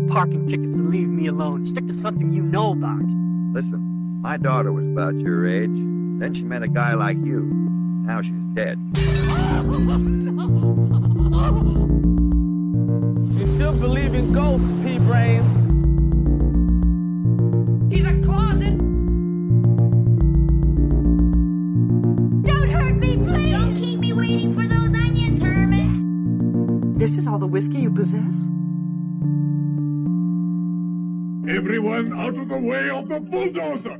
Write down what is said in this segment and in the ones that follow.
parking tickets and leave me alone. Stick to something you know about. Listen, my daughter was about your age. Then she met a guy like you. Now she's dead. You still believe in ghosts, P-Brain? He's a closet! Don't hurt me, please! Don't keep me waiting for those onions, Herman! This is all the whiskey you possess? Everyone out of the way of the bulldozer!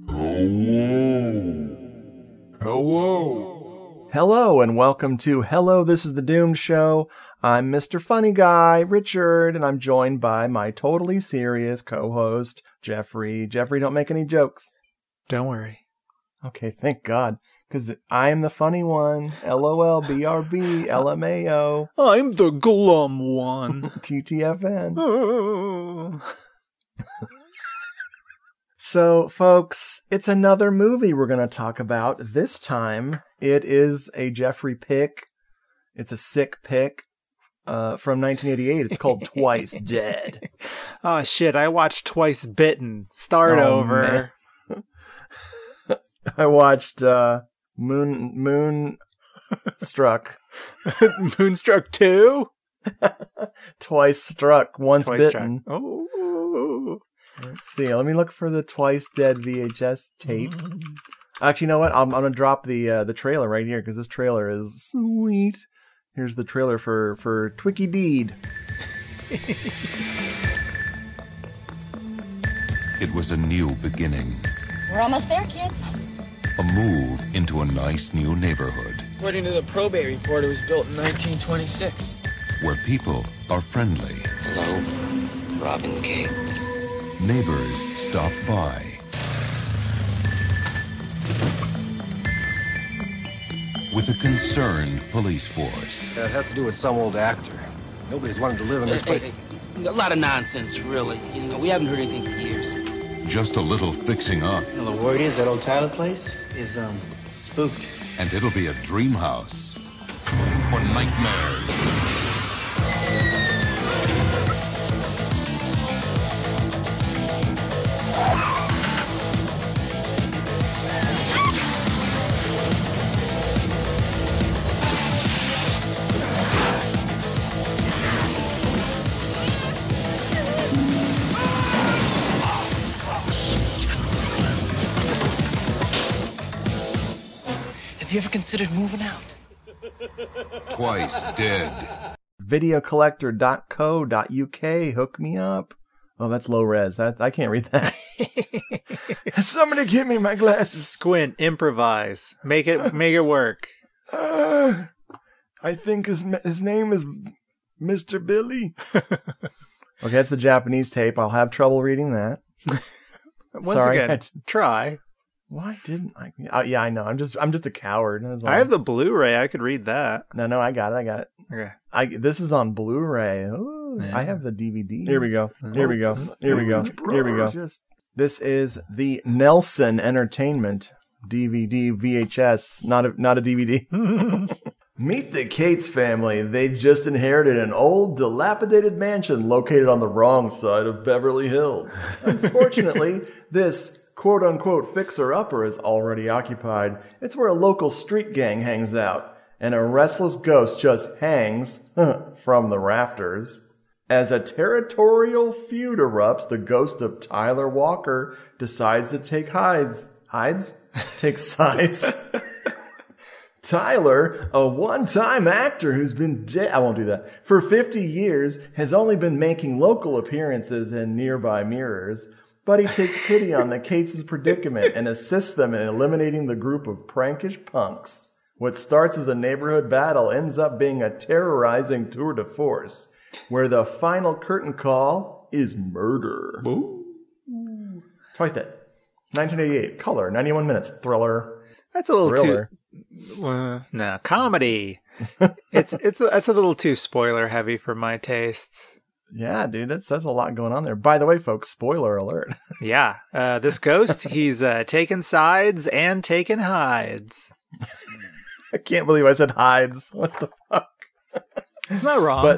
Hello, and welcome to Hello, This is the Doomed Show. I'm Mr. Funny Guy, Richard, and I'm joined by my totally serious co-host, Jeffrey. Jeffrey, don't make any jokes. Don't worry. Okay, thank God, because I am the funny one. LOL, BRB, LMAO. I'm the glum one. TTFN. Oh. So, folks, it's another movie we're going to talk about. This time, it is a Jeffrey pick. It's a sick pick from 1988. It's called Twice Dead. Oh, shit. I watched Twice Bitten. Start over. I watched Moonstruck. Moonstruck 2? Twice Struck, Once Twice Bitten. Struck. Oh. Let's see. Let me look for the Twice Dead VHS tape. Actually, you know what? I'm gonna drop the trailer right here because this trailer is sweet. Here's the trailer for Twicky Deed. It was a new beginning. We're almost there, kids. A move into a nice new neighborhood. According to the probate report, it was built in 1926. Where people are friendly. Hello, Robin Cates. Neighbors stop by. With a concerned police force. It has to do with some old actor. Nobody's wanted to live in this place. A lot of nonsense, really. You know, we haven't heard anything for years. Just a little fixing up. You know, the word is that old Tyler place is, spooked. And it'll be a dream house for nightmares. Have you ever considered moving out? Twice Dead. Videocollector.co.uk. Hook me up. Oh, that's low res. I can't read that. Somebody give me my glasses. Squint. Improvise. Make it work. I think his name is Mr. Billy. Okay, that's the Japanese tape. I'll have trouble reading that. Once again, try. Why didn't I? Yeah, I know. I'm just a coward. I have the Blu-ray. I could read that. No, I got it. Okay. This is on Blu-ray. Ooh, Yeah. I have the DVD. Here we go. This is the Nelson Entertainment DVD VHS, not a DVD. Meet the Cates family. They just inherited an old, dilapidated mansion located on the wrong side of Beverly Hills. Unfortunately, this quote-unquote fixer-upper is already occupied. It's where a local street gang hangs out, and a restless ghost just hangs from the rafters. As a territorial feud erupts, the ghost of Tyler Walker decides to take sides. Tyler, a one-time actor who's been dead, I won't do that, for 50 years, has only been making local appearances in nearby mirrors. But he takes pity on the Cates' predicament and assists them in eliminating the group of prankish punks. What starts as a neighborhood battle ends up being a terrorizing tour de force, where the final curtain call is murder. Ooh. Twice Dead. 1988. Color. 91 minutes. Thriller. That's a little Thriller. No, comedy. That's a little too spoiler heavy for my tastes. Yeah, dude, that's a lot going on there. By the way, folks, spoiler alert. Yeah, this ghost, he's taking sides and taking hides. I can't believe I said hides. What the fuck? It's not wrong. But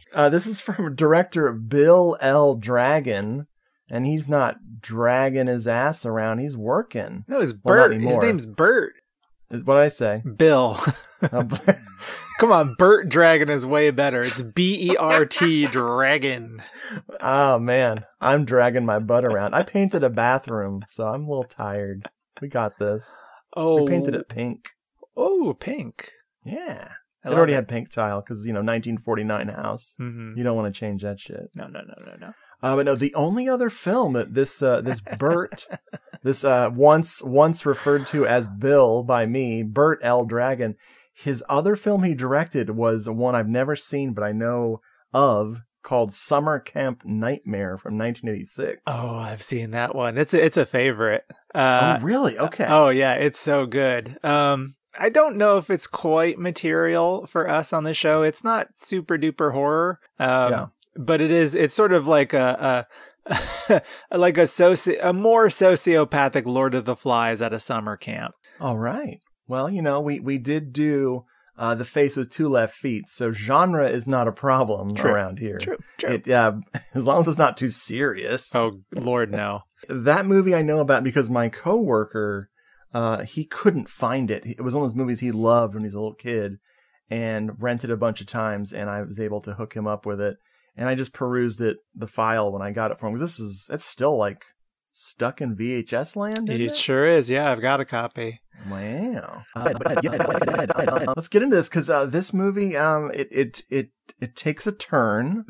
This is from director Bill L. Dragon, and he's not dragging his ass around. He's working. No, it's Well, not Bert. His anymore. name's Bert. What did I say? Bill. Come on, Bert Dragon is way better. It's B-E-R-T Dragon. Oh, man. I'm dragging my butt around. I painted a bathroom, so I'm a little tired. We got this. Oh. We painted it pink. Oh, pink. Yeah. I It love already it. had pink tile because, 1949 house. Mhm. You don't want to change that shit. No. But no, the only other film that this Bert, this once referred to as Bill by me, Bert L. Dragon, his other film he directed was one I've never seen, but I know of, called Summer Camp Nightmare from 1986. Oh, I've seen that one. It's a favorite. Oh, really? Okay. Oh, yeah, it's so good. I don't know if it's quite material for us on the show. It's not super duper horror. Yeah. But it's sort of like a more sociopathic Lord of the Flies at a summer camp. All right. Well, we did do The Face with Two Left Feet, so genre is not a problem around here. True. It, as long as it's not too serious. Oh, Lord, no. That movie I know about because my coworker, he couldn't find it. It was one of those movies he loved when he was a little kid and rented a bunch of times, and I was able to hook him up with it. And I just perused the file when I got it from him. Because it's still like stuck in VHS land. Isn't It it? sure is. Yeah, I've got a copy. Wow. Let's get into this because this movie, it takes a turn,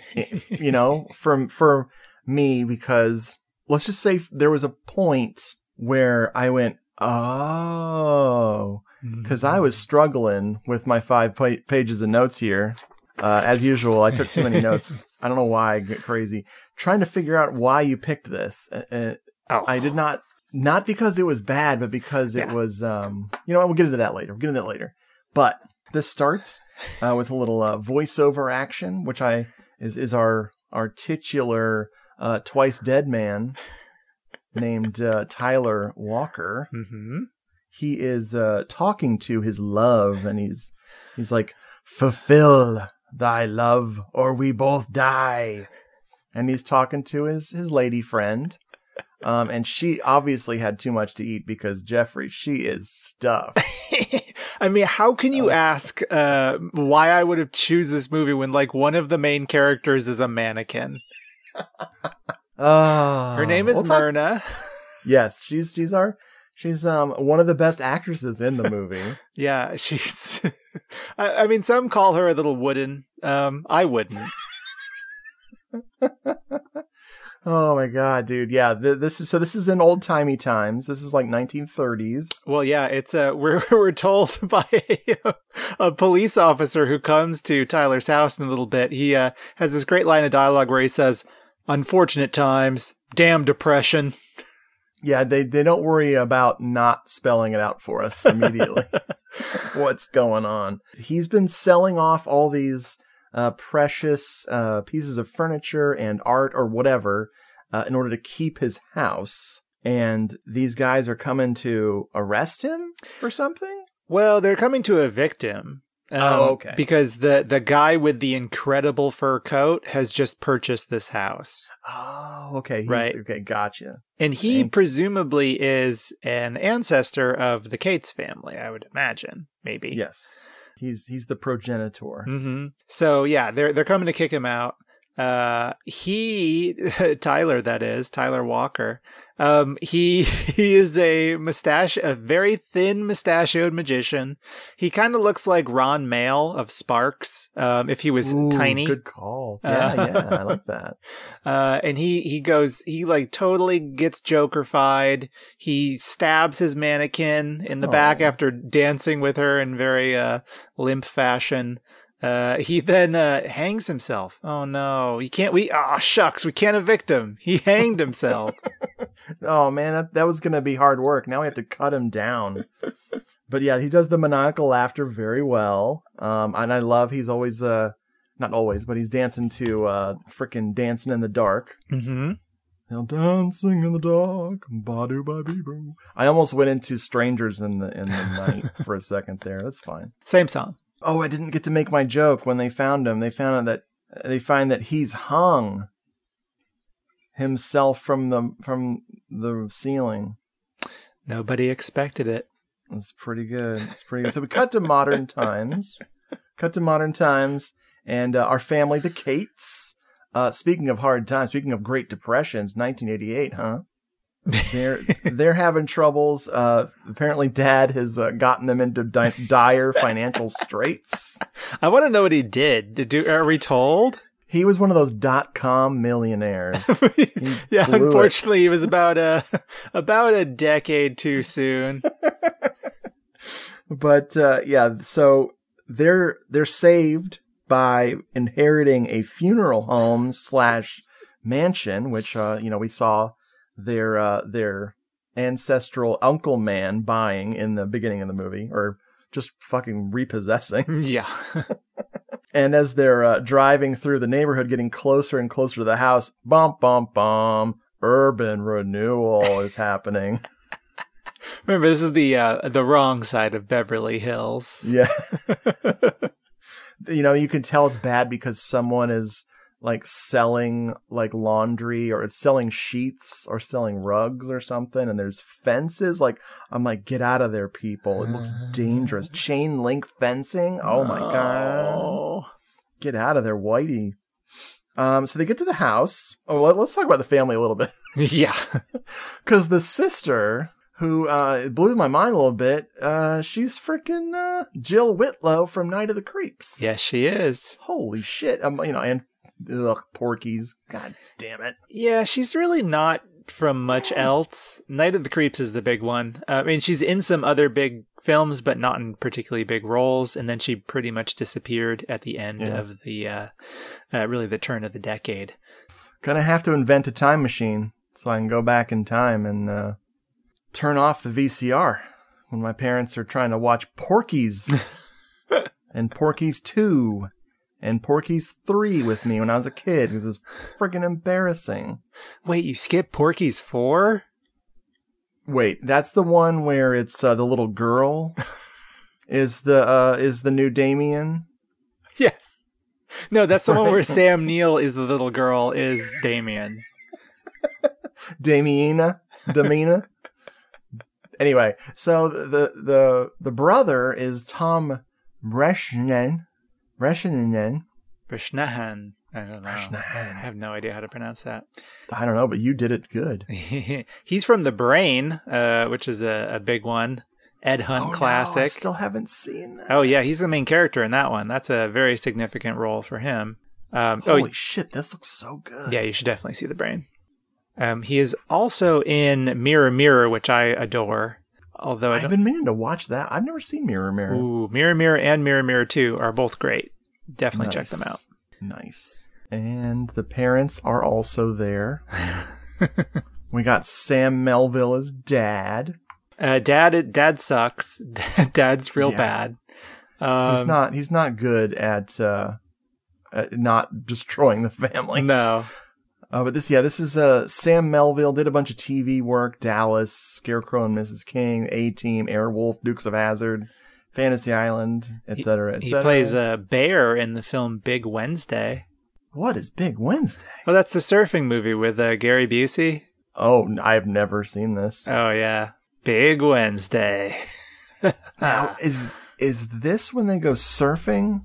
for me, because let's just say there was a point where I went, oh, because I was struggling with my 5 pages of notes here. As usual, I took too many notes. I don't know why I get crazy. Trying to figure out why you picked this. I did not because it was bad, but because it was, we'll get into that later. But this starts with a little voiceover action, which is our titular twice dead man named Tyler Walker. Mm-hmm. He is talking to his love, and he's like, fulfill thy love or we both die. And he's talking to his lady friend. And she obviously had too much to eat because Jeffrey, she is stuffed. I mean, how can you ask why I would have choose this movie when like one of the main characters is a mannequin? Her name is Myrna. Yes, she's one of the best actresses in the movie. Yeah, she's. I mean, some call her a little wooden. I wouldn't. Oh my god, dude! Yeah, this is in old timey times. This is like 1930s. Well, yeah, it's we're told by a police officer who comes to Tyler's house in a little bit. He has this great line of dialogue where he says, "Unfortunate times, damn depression." Yeah, they don't worry about not spelling it out for us immediately. What's going on? He's been selling off all these precious pieces of furniture and art or whatever in order to keep his house. And these guys are coming to arrest him for something? Well, they're coming to evict him. Okay. Because the guy with the incredible fur coat has just purchased this house. Oh, okay. Right. Okay, gotcha. And he presumably is an ancestor of the Cates family, I would imagine. Maybe. Yes. He's the progenitor. Mm-hmm. So, yeah, they're coming to kick him out. Tyler Walker, he is a very thin mustachioed magician. He kind of looks like Ron Mail of Sparks, if he was tiny. Good call. Yeah, I like that. And he totally gets Joker-fied. He stabs his mannequin in the back after dancing with her in very limp fashion. He then hangs himself. Oh no, we can't evict him. He hanged himself. Oh man, that was gonna be hard work. Now we have to cut him down. But yeah, he does the maniacal laughter very well. And I love he's always not always, but he's dancing to frickin' Dancing in the Dark. Mm-hmm. Now dancing in the dark, ba-do-ba-bee-boo. I almost went into Strangers in the Night for a second there. That's fine. Same song. Oh, I didn't get to make my joke when they found him. They found out that they find that he's hung himself from the ceiling. Nobody expected it. It's pretty good. So we cut to modern times. And our family, the Cates. Speaking of hard times, speaking of Great Depressions, 1988, huh? They're having troubles. Apparently, Dad has gotten them into dire financial straits. I want to know what he did. Are we told? He was one of those .com millionaires. Yeah, unfortunately, he was about a decade too soon. But yeah, so they're saved by inheriting a funeral home / mansion, which we saw their ancestral uncle man buying in the beginning of the movie, or just fucking repossessing. Yeah. And as they're driving through the neighborhood, getting closer and closer to the house, bum, bum, bum, urban renewal is happening. Remember, this is the wrong side of Beverly Hills. Yeah. You can tell it's bad because someone is like selling like laundry, or it's selling sheets or selling rugs or something, and there's fences. Like, I'm like, get out of there, people. It looks dangerous. Chain link fencing. Oh my God. Get out of there, Whitey. So they get to the house. Oh, let's talk about the family a little bit. Yeah. Because the sister, who blew my mind a little bit, she's freaking Jill Whitlow from Night of the Creeps. Yes, she is. Holy shit. And Porky's. God damn it. Yeah, she's really not from much else. Night of the Creeps is the big one. I mean, she's in some other big films, but not in particularly big roles. And then she pretty much disappeared at the end of the, really the turn of the decade. Gonna have to invent a time machine so I can go back in time and turn off the VCR when my parents are trying to watch Porky's and Porky's 2 and Porky's 3 with me when I was a kid, because it was freaking embarrassing. Wait, you skipped Porky's 4? Wait, that's the one where it's the little girl is the new Damien? Yes. No, that's the one where Sam Neill is the little girl, is Damien. Damina? Anyway, so the brother is Tom Bresnahan. Bresnahan. I don't know. Bresnahan. I have no idea how to pronounce that. I don't know, but you did it good. He's from The Brain, which is a big one. Ed Hunt classic. No, I still haven't seen that. Oh, yeah, he's the main character in that one. That's a very significant role for him. Holy shit, this looks so good. Yeah, you should definitely see The Brain. He is also in Mirror Mirror, which I adore. Although I've been meaning to watch that. I've never seen Mirror Mirror. Ooh, Mirror Mirror and Mirror Mirror 2 are both great. Definitely check them out. Nice. And the parents are also there. We got Sam Melville as Dad. Dad sucks. Dad's real bad. He's not good at not destroying the family. No. But this is Sam Melville, did a bunch of TV work: Dallas, Scarecrow and Mrs. King, A-Team, Airwolf, Dukes of Hazzard, Fantasy Island, etc. He plays a bear in the film Big Wednesday. What is Big Wednesday? Oh, that's the surfing movie with Gary Busey. Oh, I've never seen this. Oh yeah, Big Wednesday. Now, is this when they go surfing?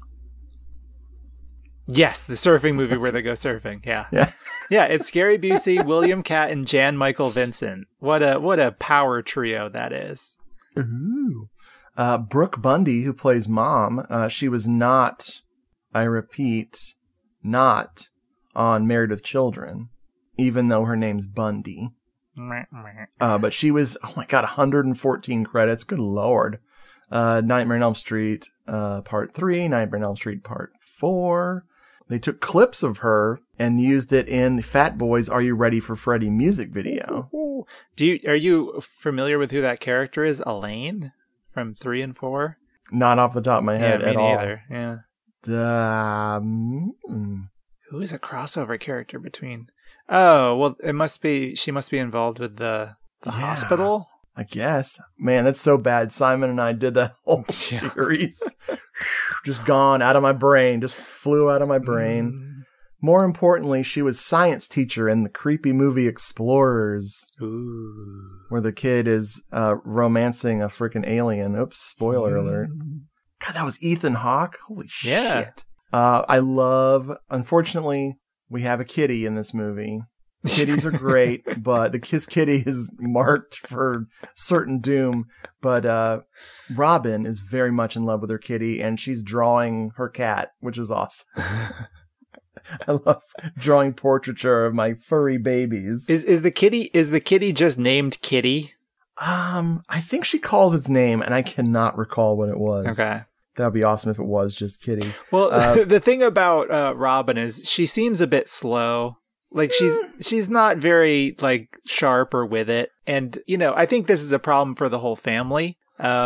Yes, the surfing movie where they go surfing. Yeah. Yeah, it's Gary Busey, William Catt, and Jan Michael Vincent. What a power trio that is. Ooh. Brooke Bundy, who plays Mom, she was not, I repeat, not on Married with Children, even though her name's Bundy. But she was, oh my God, 114 credits. Good Lord. Nightmare on Elm Street, Part 3, Nightmare on Elm Street, Part 4. They took clips of her and used it in the Fat Boys Are You Ready for Freddy music video. Are you familiar with who that character is? Elaine from 3 and 4? Not off the top of my head at all. Neither. Yeah. Who is a crossover character between? Oh, well, she must be involved with the hospital. I guess. Man, that's so bad. Simon and I did that whole series. Just gone out of my brain. Just flew out of my brain. More importantly, she was science teacher in the creepy movie Explorers. Ooh. Where the kid is romancing a freaking alien. Oops, spoiler alert. God, that was Ethan Hawke? Holy shit. Unfortunately, we have a kitty in this movie. Kitties are great, but his kitty is marked for certain doom. But Robin is very much in love with her kitty, and she's drawing her cat, which is awesome. I love drawing portraiture of my furry babies. Is the kitty just named Kitty? I think she calls its name, and I cannot recall what it was. Okay. That would be awesome if it was just Kitty. Well, the thing about Robin is she seems a bit slow. Like she's not very like sharp or with it. And, I think this is a problem for the whole family.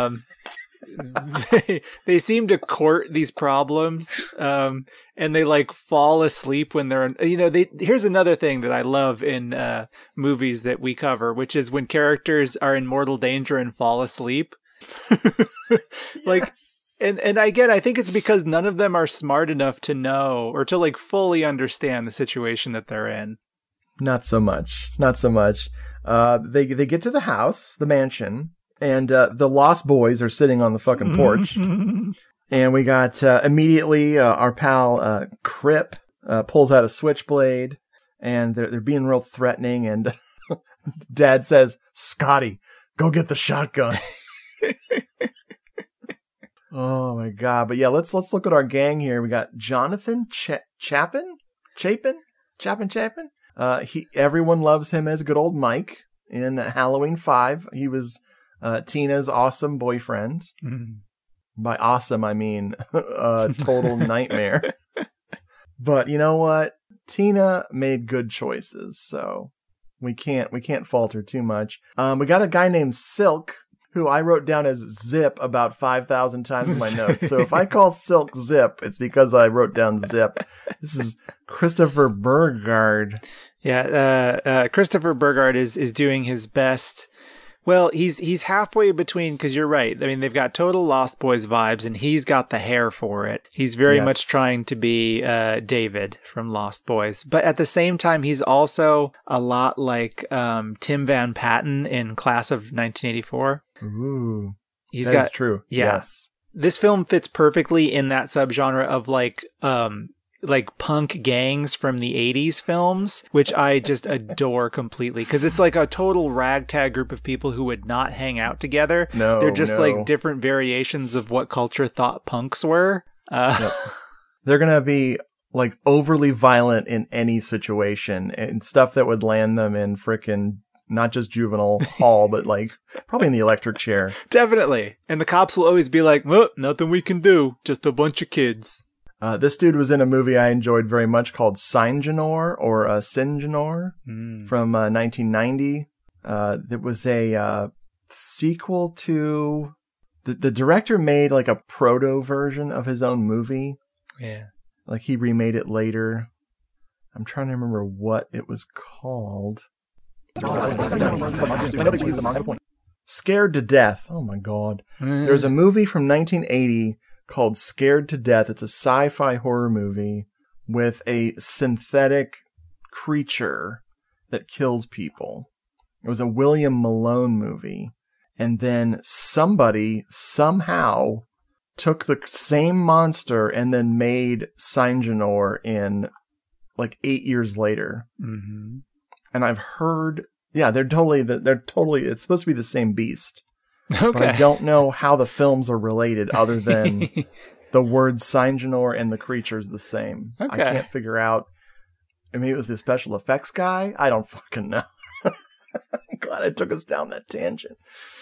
They seem to court these problems. And they like fall asleep when they're, here's another thing that I love in movies that we cover, which is when characters are in mortal danger and fall asleep. Like, and again, I think it's because none of them are smart enough to know or to like fully understand the situation that they're in. Not so much. They get to the house, the mansion, and the Lost Boys are sitting on the fucking porch. And we got immediately our pal Crip pulls out a switchblade, and they're being real threatening. And Dad says, "Scotty, go get the shotgun." Oh my god! But yeah, let's look at our gang here. We got Jonathan Chapin. Everyone loves him as good old Mike in Halloween 5. He was Tina's awesome boyfriend. Mm-hmm. By awesome, I mean total nightmare. But you know what? Tina made good choices, so we can't fault her too much. We got a guy named Silk, who I wrote down as Zip about 5,000 times in my notes. So if I call Silk Zip, it's because I wrote down Zip. This is Christopher Burgard. Yeah, Christopher Burgard is doing his best. Well, he's halfway between, because you're right. I mean, they've got total Lost Boys vibes, and he's got the hair for it. He's very much trying to be David from Lost Boys. But at the same time, he's also a lot like Tim Van Patten in Class of 1984. Ooh, that's true. Yeah. Yes. This film fits perfectly in that subgenre of like punk gangs from the 80s films, which I just adore completely, because it's like a total ragtag group of people who would not hang out together. No, they're just like different variations of what culture thought punks were. Yep. They're gonna be like overly violent in any situation, and stuff that would land them in frickin' not just juvenile hall, but like probably in the electric chair. Definitely. And the cops will always be like, "Well, nothing we can do, just a bunch of kids." This dude was in a movie I enjoyed very much called Sinjanor or Sinjanor from 1990. That was a sequel to... The director made like a proto version of his own movie. Yeah. Like he remade it later. I'm trying to remember what it was called. Scared to Death. Oh my god. There's a movie from 1980 called Scared to Death. It's a sci-fi horror movie with a synthetic creature that kills people. It was a William Malone movie. And then somebody somehow took the same monster and then made Sinjanor in like 8 years later. Mm-hmm. And I've heard, they're totally, it's supposed to be the same beast. Okay. But I don't know how the films are related other than the word Sinjanor and the creature's the same. Okay. I can't figure out. Maybe it was the special effects guy? I don't fucking know. I'm glad I took us down that tangent.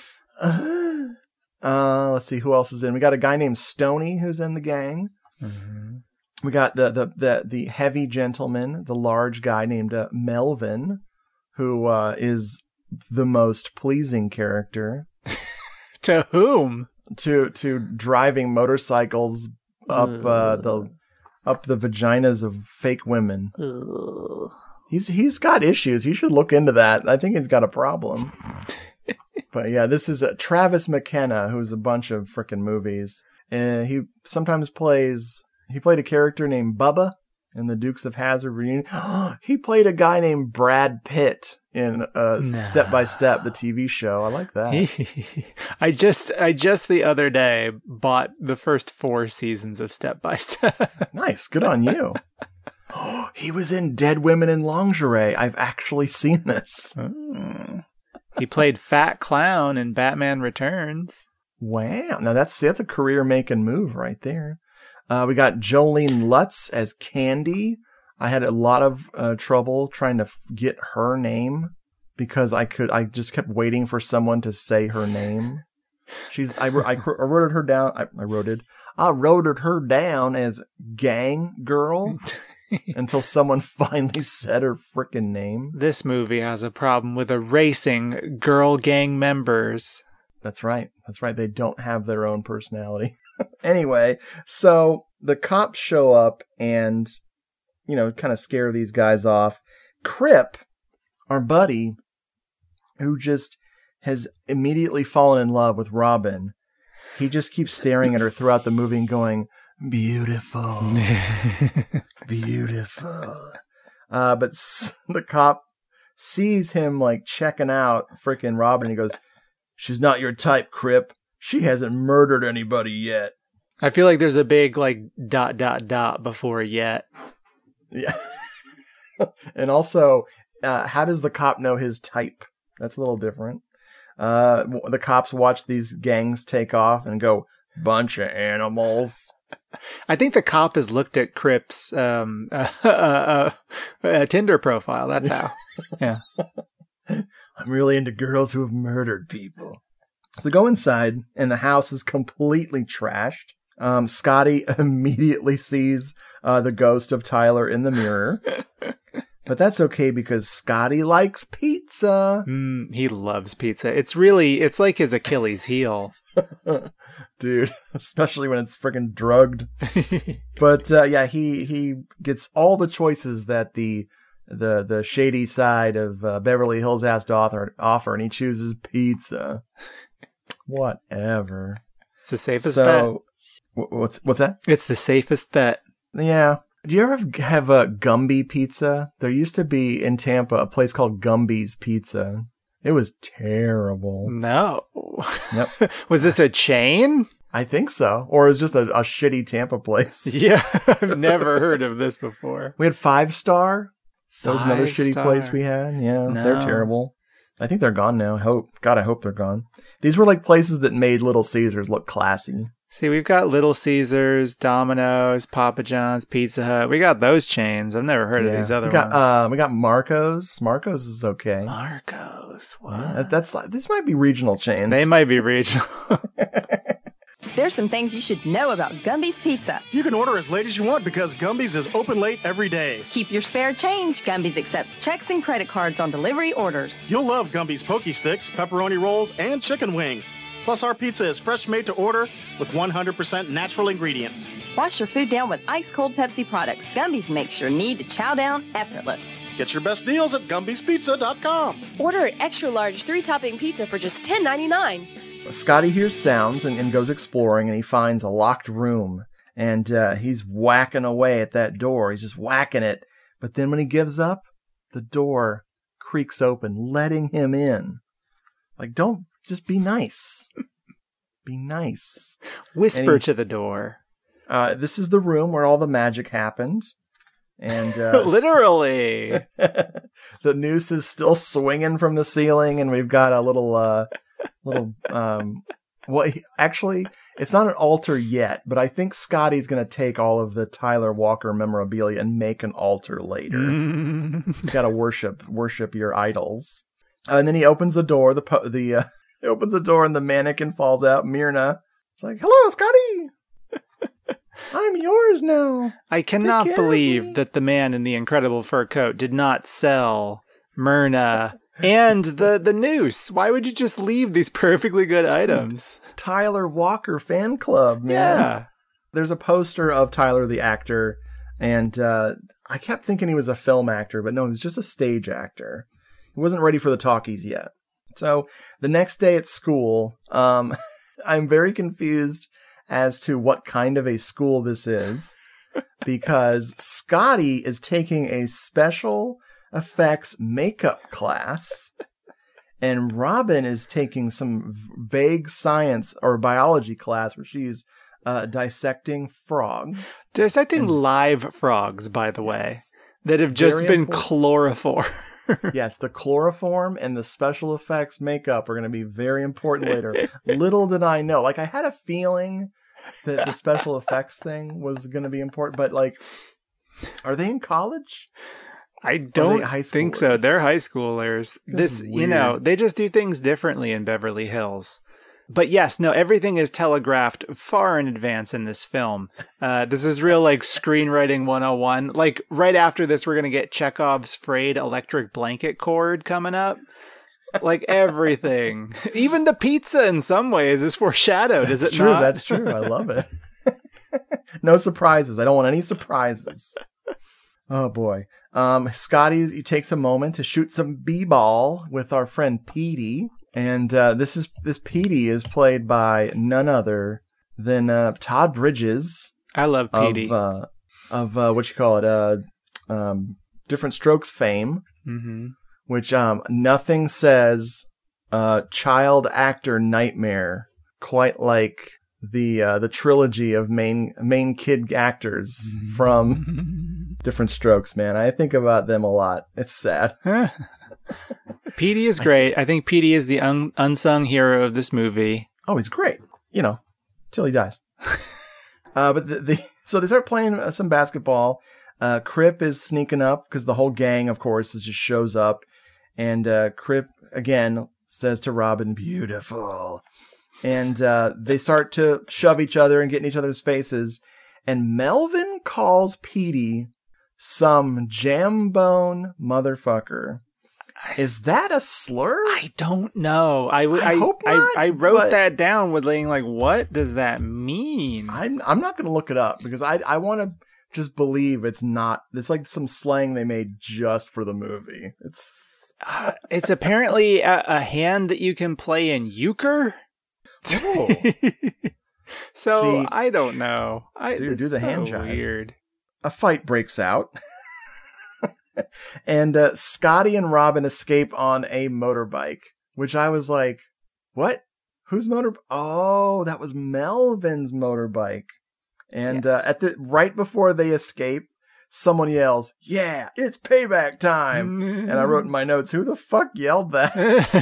Let's see who else is in. We got a guy named Stoney who's in the gang. Mm-hmm. We got the heavy gentleman, the large guy named Melvin, who is the most pleasing character. To whom? To driving motorcycles up the vaginas of fake women. He's got issues. You should look into that. I think he's got a problem. But yeah, this is Travis McKenna, who's a bunch of frickin' movies. And he sometimes plays... He played a character named Bubba in the Dukes of Hazzard reunion. He played a guy named Brad Pitt in Step by Step, the TV show. I like that. I just the other day bought the first 4 seasons of Step by Step. Nice. Good on you. He was in Dead Women in Lingerie. I've actually seen this. He played Fat Clown in Batman Returns. Wow. Now that's a career-making move right there. We got Jolene Lutz as Candy. I had a lot of trouble trying to get her name because I just kept waiting for someone to say her name. I wrote her down. I wrote her down as Gang Girl until someone finally said her frickin' name. This movie has a problem with erasing girl gang members. That's right. They don't have their own personality. Anyway, so the cops show up and, kind of scare these guys off. Crip, our buddy, who just has immediately fallen in love with Robin, he just keeps staring at her throughout the movie and going, beautiful, beautiful. But the cop sees him like checking out frickin' Robin. And he goes, she's not your type, Crip. She hasn't murdered anybody yet. I feel like there's a big before yet. Yeah. And also, how does the cop know his type? That's a little different. The cops watch these gangs take off and go, bunch of animals. I think the cop has looked at Crip's Tinder profile. That's how. Yeah. I'm really into girls who have murdered people. So go inside, and the house is completely trashed. Scotty immediately sees the ghost of Tyler in the mirror. But that's okay because Scotty likes pizza. He loves pizza. It's like his Achilles heel. Dude, especially when it's freaking drugged. But yeah, he gets all the choices that the shady side of Beverly Hills has to offer, and he chooses pizza. Whatever. It's the safest bet. What's that? It's the safest bet. Yeah. Do you ever have a Gumby pizza? There used to be in Tampa a place called Gumby's Pizza. It was terrible. No. Yep. Was this a chain? I think so. Or it was just a shitty Tampa place. Yeah. I've never heard of this before. We had 5 Star. That was another shitty place we had. Yeah, no. They're terrible. I think they're gone now. I hope they're gone. These were like places that made Little Caesars look classy. See, we've got Little Caesars, Domino's, Papa John's, Pizza Hut. We got those chains. I've never heard of these other ones. We got Marco's. Marco's is okay. Marco's. What? Yeah, this might be regional chains. They might be regional. There's some things you should know about Gumby's Pizza. You can order as late as you want because Gumby's is open late every day. Keep your spare change. Gumby's accepts checks and credit cards on delivery orders. You'll love Gumby's Pokey Sticks, pepperoni rolls, and chicken wings. Plus, our pizza is fresh made to order with 100% natural ingredients. Wash your food down with ice-cold Pepsi products. Gumby's makes your need to chow down effortless. Get your best deals at Gumby'sPizza.com. Order an extra-large 3-topping pizza for just $10.99. Scotty hears sounds and goes exploring, and he finds a locked room. And he's whacking away at that door. He's just whacking it. But then when he gives up, the door creaks open, letting him in. Like, don't just be nice. Be nice. Whisper to the door. This is the room where all the magic happened. And literally. The noose is still swinging from the ceiling, and we've got a little actually, it's not an altar yet, but I think Scotty's going to take all of the Tyler Walker memorabilia and make an altar later. You got to worship your idols. And then he opens the door. He opens the door and the mannequin falls out. Myrna. It's like, hello, Scotty. I'm yours now. I cannot believe that the man in the incredible fur coat did not sell Myrna and the noose. Why would you just leave these perfectly good items? Tyler Walker fan club, man. Yeah. There's a poster of Tyler the actor, and I kept thinking he was a film actor, but no, he was just a stage actor. He wasn't ready for the talkies yet. So the next day at school, I'm very confused as to what kind of a school this is. because Scotty is taking a special effects makeup class, and Robin is taking some vague science or biology class where she's dissecting frogs. Dissecting live frogs, by the way, that have just been chloroformed. Yes, the chloroform and the special effects makeup are going to be very important later. Little did I know. Like, I had a feeling that the special effects thing was going to be important, but like, are they in college? I don't think so. They're high schoolers. This you know, they just do things differently in Beverly Hills. But yes, no, everything is telegraphed far in advance in this film. This is real, like, screenwriting 101. Like, right after this, we're going to get Chekhov's frayed electric blanket cord coming up. Like, everything. Even the pizza, in some ways, is foreshadowed, is it not? That's true. I love it. No surprises. I don't want any surprises. Oh, boy. Scotty takes a moment to shoot some b-ball with our friend Petey. And this Petey is played by none other than Todd Bridges. I love Petey. Of what you call it? Different Strokes fame. Mm-hmm. Which nothing says child actor nightmare quite like the trilogy of main kid actors from Different Strokes. Man, I think about them a lot. It's sad. Petey is great. I think Petey is the unsung hero of this movie. Oh, he's great. You know, till he dies. But so they start playing some basketball. Crip is sneaking up because the whole gang, of course, just shows up. And Crip, again, says to Robin, beautiful. And they start to shove each other and get in each other's faces. And Melvin calls Petey some jambone motherfucker. Is that a slur? I don't know. I hope not, I wrote that down with like, what does that mean? I'm not going to look it up because I want to just believe it's not. It's like some slang they made just for the movie. It's apparently a hand that you can play in euchre. Oh. So See, I don't know. Do the hand jive. Weird. A fight breaks out. And Scotty and Robin escape on a motorbike, which I was like, what? Whose motorbike? Oh, that was Melvin's motorbike. And Yes. Right before they escape, someone yells, yeah, it's payback time. And I wrote in my notes, who the fuck yelled that?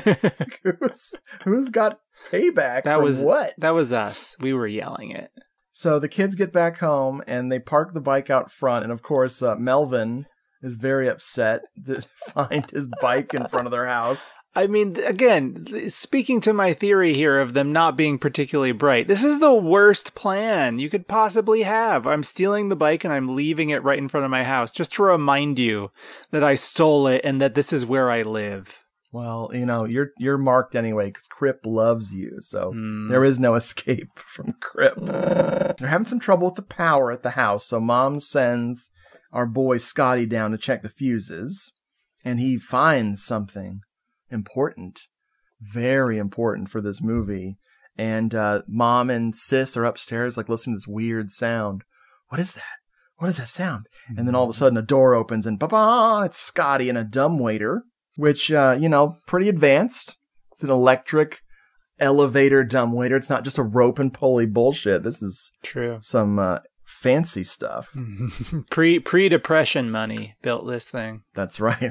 Who's got payback what? That was us. We were yelling it. So the kids get back home and they park the bike out front. And of course, Melvin is very upset to find his bike in front of their house. I mean, again, speaking to my theory here of them not being particularly bright, this is the worst plan you could possibly have. I'm stealing the bike and I'm leaving it right in front of my house just to remind you that I stole it and that this is where I live. Well, you know, you're marked anyway because Crip loves you, so there is no escape from Crip. They're having some trouble with the power at the house, so Mom sends our boy Scotty down to check the fuses, and he finds something important, very important for this movie. And Mom and Sis are upstairs, like listening to this weird sound. What is that? What is that sound? And then all of a sudden a door opens and ba-ba, it's Scotty in a dumbwaiter, which, pretty advanced. It's an electric elevator dumbwaiter. It's not just a rope and pulley bullshit. This is true. Some fancy stuff. Pre-depression money built this thing. That's right.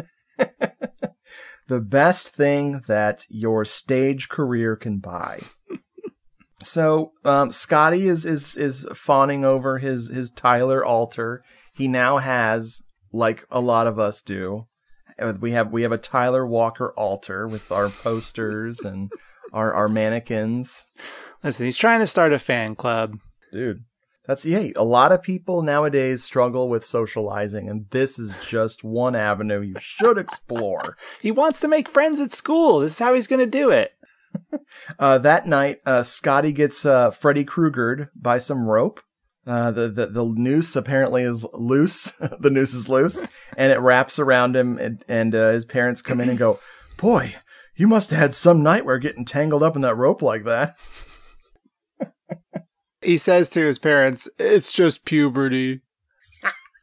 The best thing that your stage career can buy. So Scotty is fawning over his Tyler altar. He now has, like a lot of us do, we have a Tyler Walker altar with our posters and our mannequins. Listen, he's trying to start a fan club. Dude, a lot of people nowadays struggle with socializing, and this is just one avenue you should explore. He wants to make friends at school. This is how he's going to do it. That night, Scotty gets Freddy Kruegered by some rope. The noose apparently is loose. The noose is loose, and it wraps around him, and his parents come in and go, "Boy, you must have had some nightmare getting tangled up in that rope like that." He says to his parents, "It's just puberty."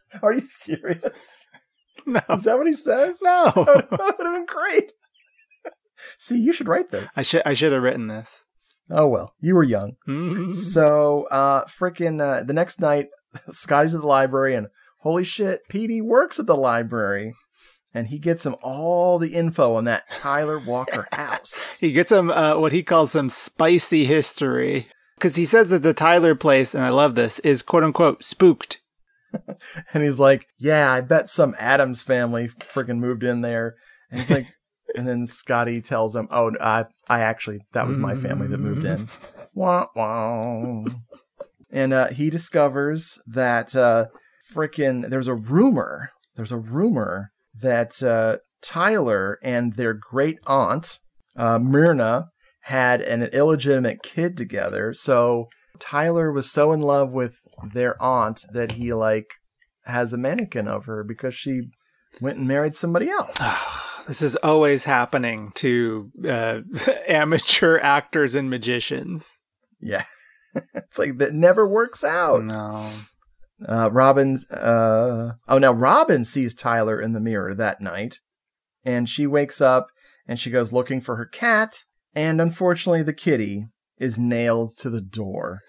Are you serious? No. Is that what he says? No. That would have been great. See, you should write this. I should have written this. Oh, well, you were young. So, the next night, Scotty's at the library, and holy shit, Petey works at the library. And he gets him all the info on that Tyler Walker house. He gets him what he calls some spicy history. Because he says that the Tyler place, and I love this, is quote-unquote spooked. And he's like, yeah, I bet some Addams family freaking moved in there. And he's like, and then Scotty tells him, oh, I actually, that was my family that moved in. Wah, wah. And he discovers that there's a rumor that Tyler and their great aunt, Myrna, had an illegitimate kid together. So Tyler was so in love with their aunt that he has a mannequin of her because she went and married somebody else. This is always happening to amateur actors and magicians. Yeah. It's like that never works out. No. Robin sees Tyler in the mirror that night, and she wakes up and she goes looking for her cat, and unfortunately the kitty is nailed to the door.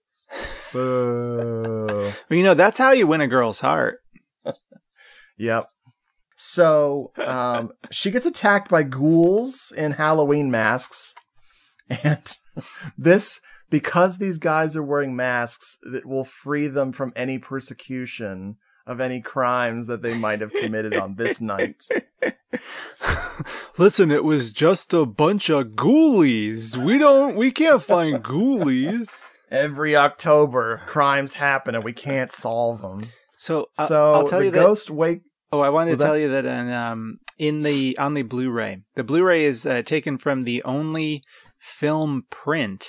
Boo. Well, that's how you win a girl's heart. Yep. So she gets attacked by ghouls in Halloween masks, and because these guys are wearing masks, that will free them from any persecution of any crimes that they might have committed on this night. Listen, it was just a bunch of ghoulies. We can't find ghoulies. Every October, crimes happen and we can't solve them. So I'll tell you that ghost wake. Oh, I wanted to tell you that on the Blu-ray, the Blu-ray is taken from the only film print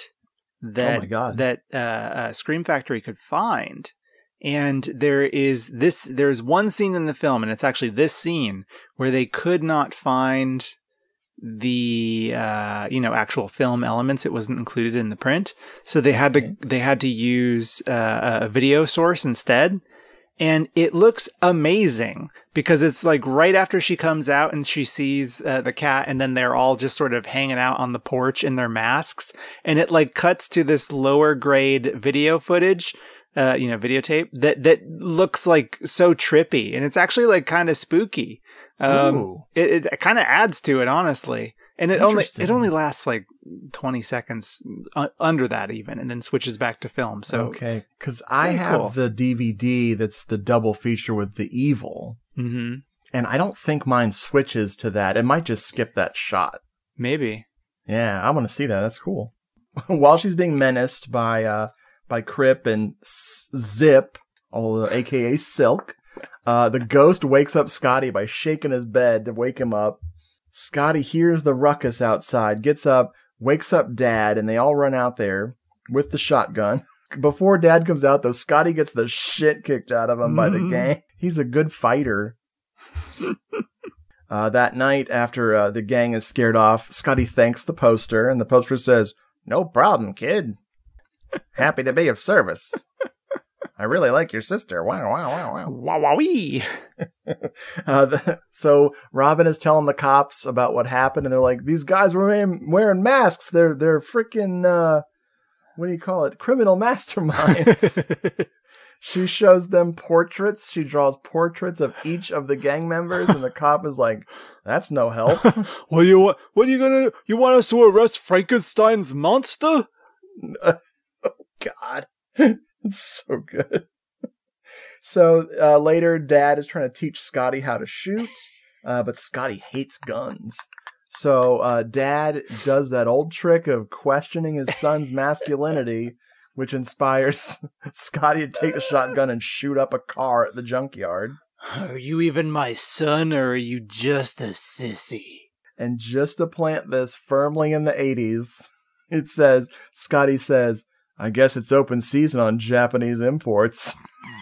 that Scream Factory could find. And there's one scene in the film, and it's actually this scene where they could not find the actual film elements. It wasn't included in the print, so they had to use a video source instead. And it looks amazing because it's like right after she comes out and she sees the cat, and then they're all just sort of hanging out on the porch in their masks, and it cuts to this lower grade video footage, videotape that looks like so trippy, and it's actually kind of spooky. It kind of adds to it, honestly. And it only lasts 20 seconds under that even, and then switches back to film. So okay, because I have the DVD that's the double feature with The Evil, and I don't think mine switches to that. It might just skip that shot. Maybe. Yeah, I want to see that. That's cool. While she's being menaced by Crip and Zip, aka Silk, the ghost wakes up Scotty by shaking his bed to wake him up. Scotty hears the ruckus outside, gets up, wakes up Dad, and they all run out there with the shotgun. Before Dad comes out, though, Scotty gets the shit kicked out of him by the gang. He's a good fighter. That night, after the gang is scared off, Scotty thanks the poster, and the poster says, "No problem, kid. Happy to be of service. I really like your sister. Wow, wow, wow, wow. Wow, wowee." So Robin is telling the cops about what happened, and they're like, these guys were wearing masks. They're freaking, what do you call it? Criminal masterminds. She shows them portraits. She draws portraits of each of the gang members, and the cop is like, that's no help. What are you gonna, you want us to arrest Frankenstein's monster? Oh, God. It's so good. So later, Dad is trying to teach Scotty how to shoot, but Scotty hates guns. So Dad does that old trick of questioning his son's masculinity, which inspires Scotty to take the shotgun and shoot up a car at the junkyard. Are you even my son, or are you just a sissy? And just to plant this firmly in the 80s, Scotty says, I guess it's open season on Japanese imports.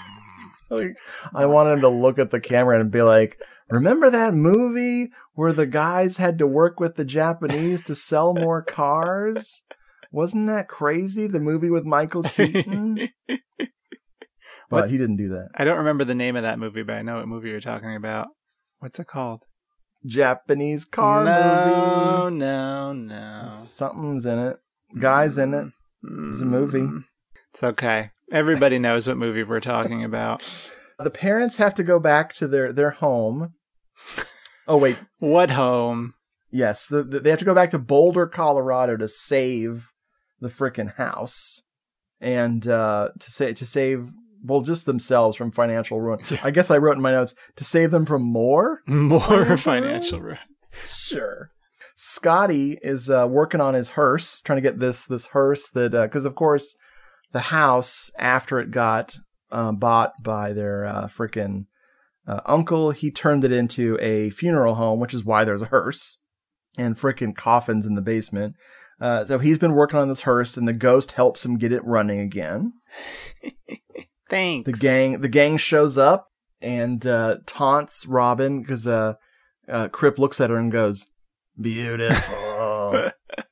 I wanted him to look at the camera and be like, remember that movie where the guys had to work with the Japanese to sell more cars? Wasn't that crazy? The movie with Michael Keaton? But he didn't do that. I don't remember the name of that movie, but I know what movie you're talking about. What's it called? Japanese car movie. No. Something's in it. Guy's in it. It's a movie. It's okay. Everybody knows what movie we're talking about. The parents have to go back to their home. Oh, wait. What home? Yes, they have to go back to Boulder, Colorado to save the frickin' house. And to save, well, just themselves from financial ruin. I guess I wrote in my notes, to save them from more financial ruin. Sure. Scotty is working on his hearse, trying to get this hearse that, because of course, the house, after it got bought by their frickin' uncle, he turned it into a funeral home, which is why there's a hearse and frickin' coffins in the basement. So he's been working on this hearse, and the ghost helps him get it running again. Thanks. The gang shows up and taunts Robin because Crip looks at her and goes, "Beautiful."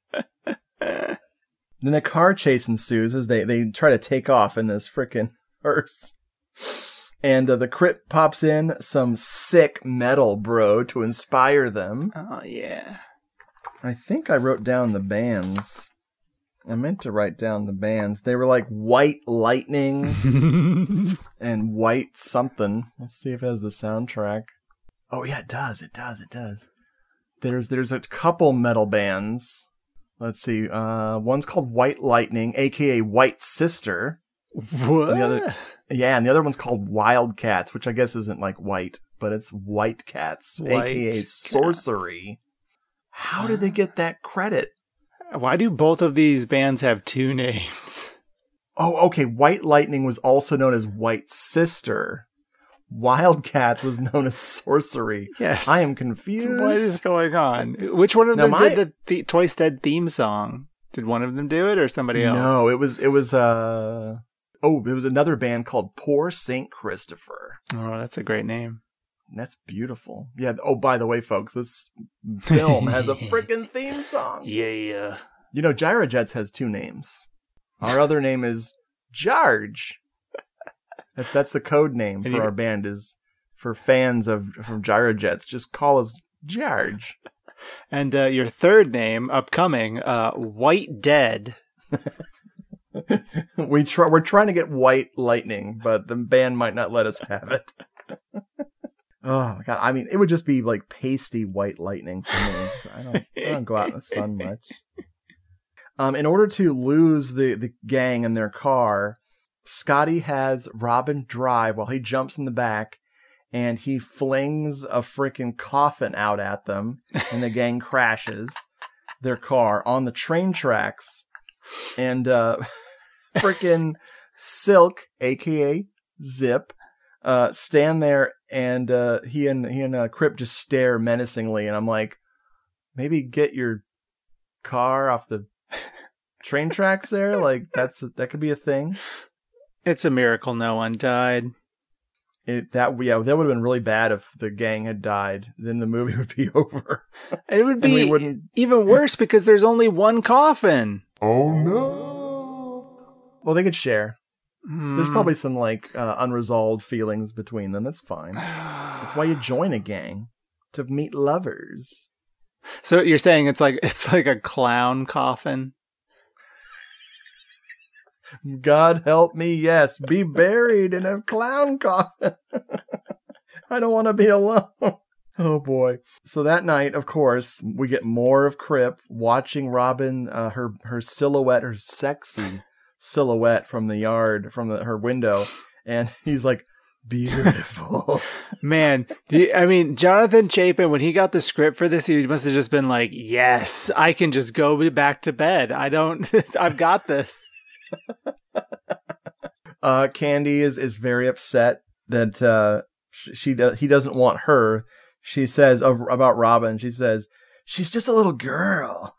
Then a car chase ensues as they try to take off in this frickin' hearse. And the Crip pops in some sick metal, bro, to inspire them. Oh, yeah. I think I wrote down the bands. I meant to write down the bands. They were like White Lightning and White something. Let's see if it has the soundtrack. Oh, yeah, it does. It does. There's a couple metal bands. Let's see. One's called White Lightning, a.k.a. White Sister. What? And the other one's called Wildcats, which I guess isn't like white, but it's White Cats, a.k.a. Sorcery. How did they get that credit? Why do both of these bands have two names? Oh, okay. White Lightning was also known as White Sister. Wildcats was known as Sorcery. Yes. I am confused. What is going on? Which one of them did the Twice Dead theme song? Did one of them do it or somebody else? No, it was another band called Poor St. Christopher. Oh, that's a great name. That's beautiful. Yeah. Oh, by the way, folks, this film has a freaking theme song. Yeah. You know, Gyrojets has two names. Our other name is Jarge. That's the code name for our band, is for fans from Gyrojets. Just call us Jarge. And your third name, upcoming, White Dead. We're trying to get White Lightning, but the band might not let us have it. Oh my god! I mean, it would just be like pasty White Lightning for me. I don't go out in the sun much. In order to lose the gang in their car, Scotty has Robin drive while he jumps in the back, and he flings a freaking coffin out at them, and the gang crashes their car on the train tracks, and freaking Silk, aka Zip, stand there, and he and Crip just stare menacingly, and I'm like, maybe get your car off the train tracks there. Like that could be a thing. It's a miracle no one died. That would have been really bad if the gang had died. Then the movie would be over. It would be even worse because there's only one coffin. Oh no! Well, they could share. There's probably some unresolved feelings between them. It's fine. That's why you join a gang, to meet lovers. So you're saying it's like a clown coffin? God help me, yes. Be buried in a clown coffin. I don't want to be alone. Oh boy. So that night, of course, we get more of Crip watching Robin, her silhouette, her sexy silhouette from the yard, from her window, and he's like, beautiful. Man, Jonathan Chapin, when he got the script for this, he must have just been like, yes, I can just go back to bed. I've got this. Candy is very upset that he doesn't want her. She says about Robin, she says, she's just a little girl.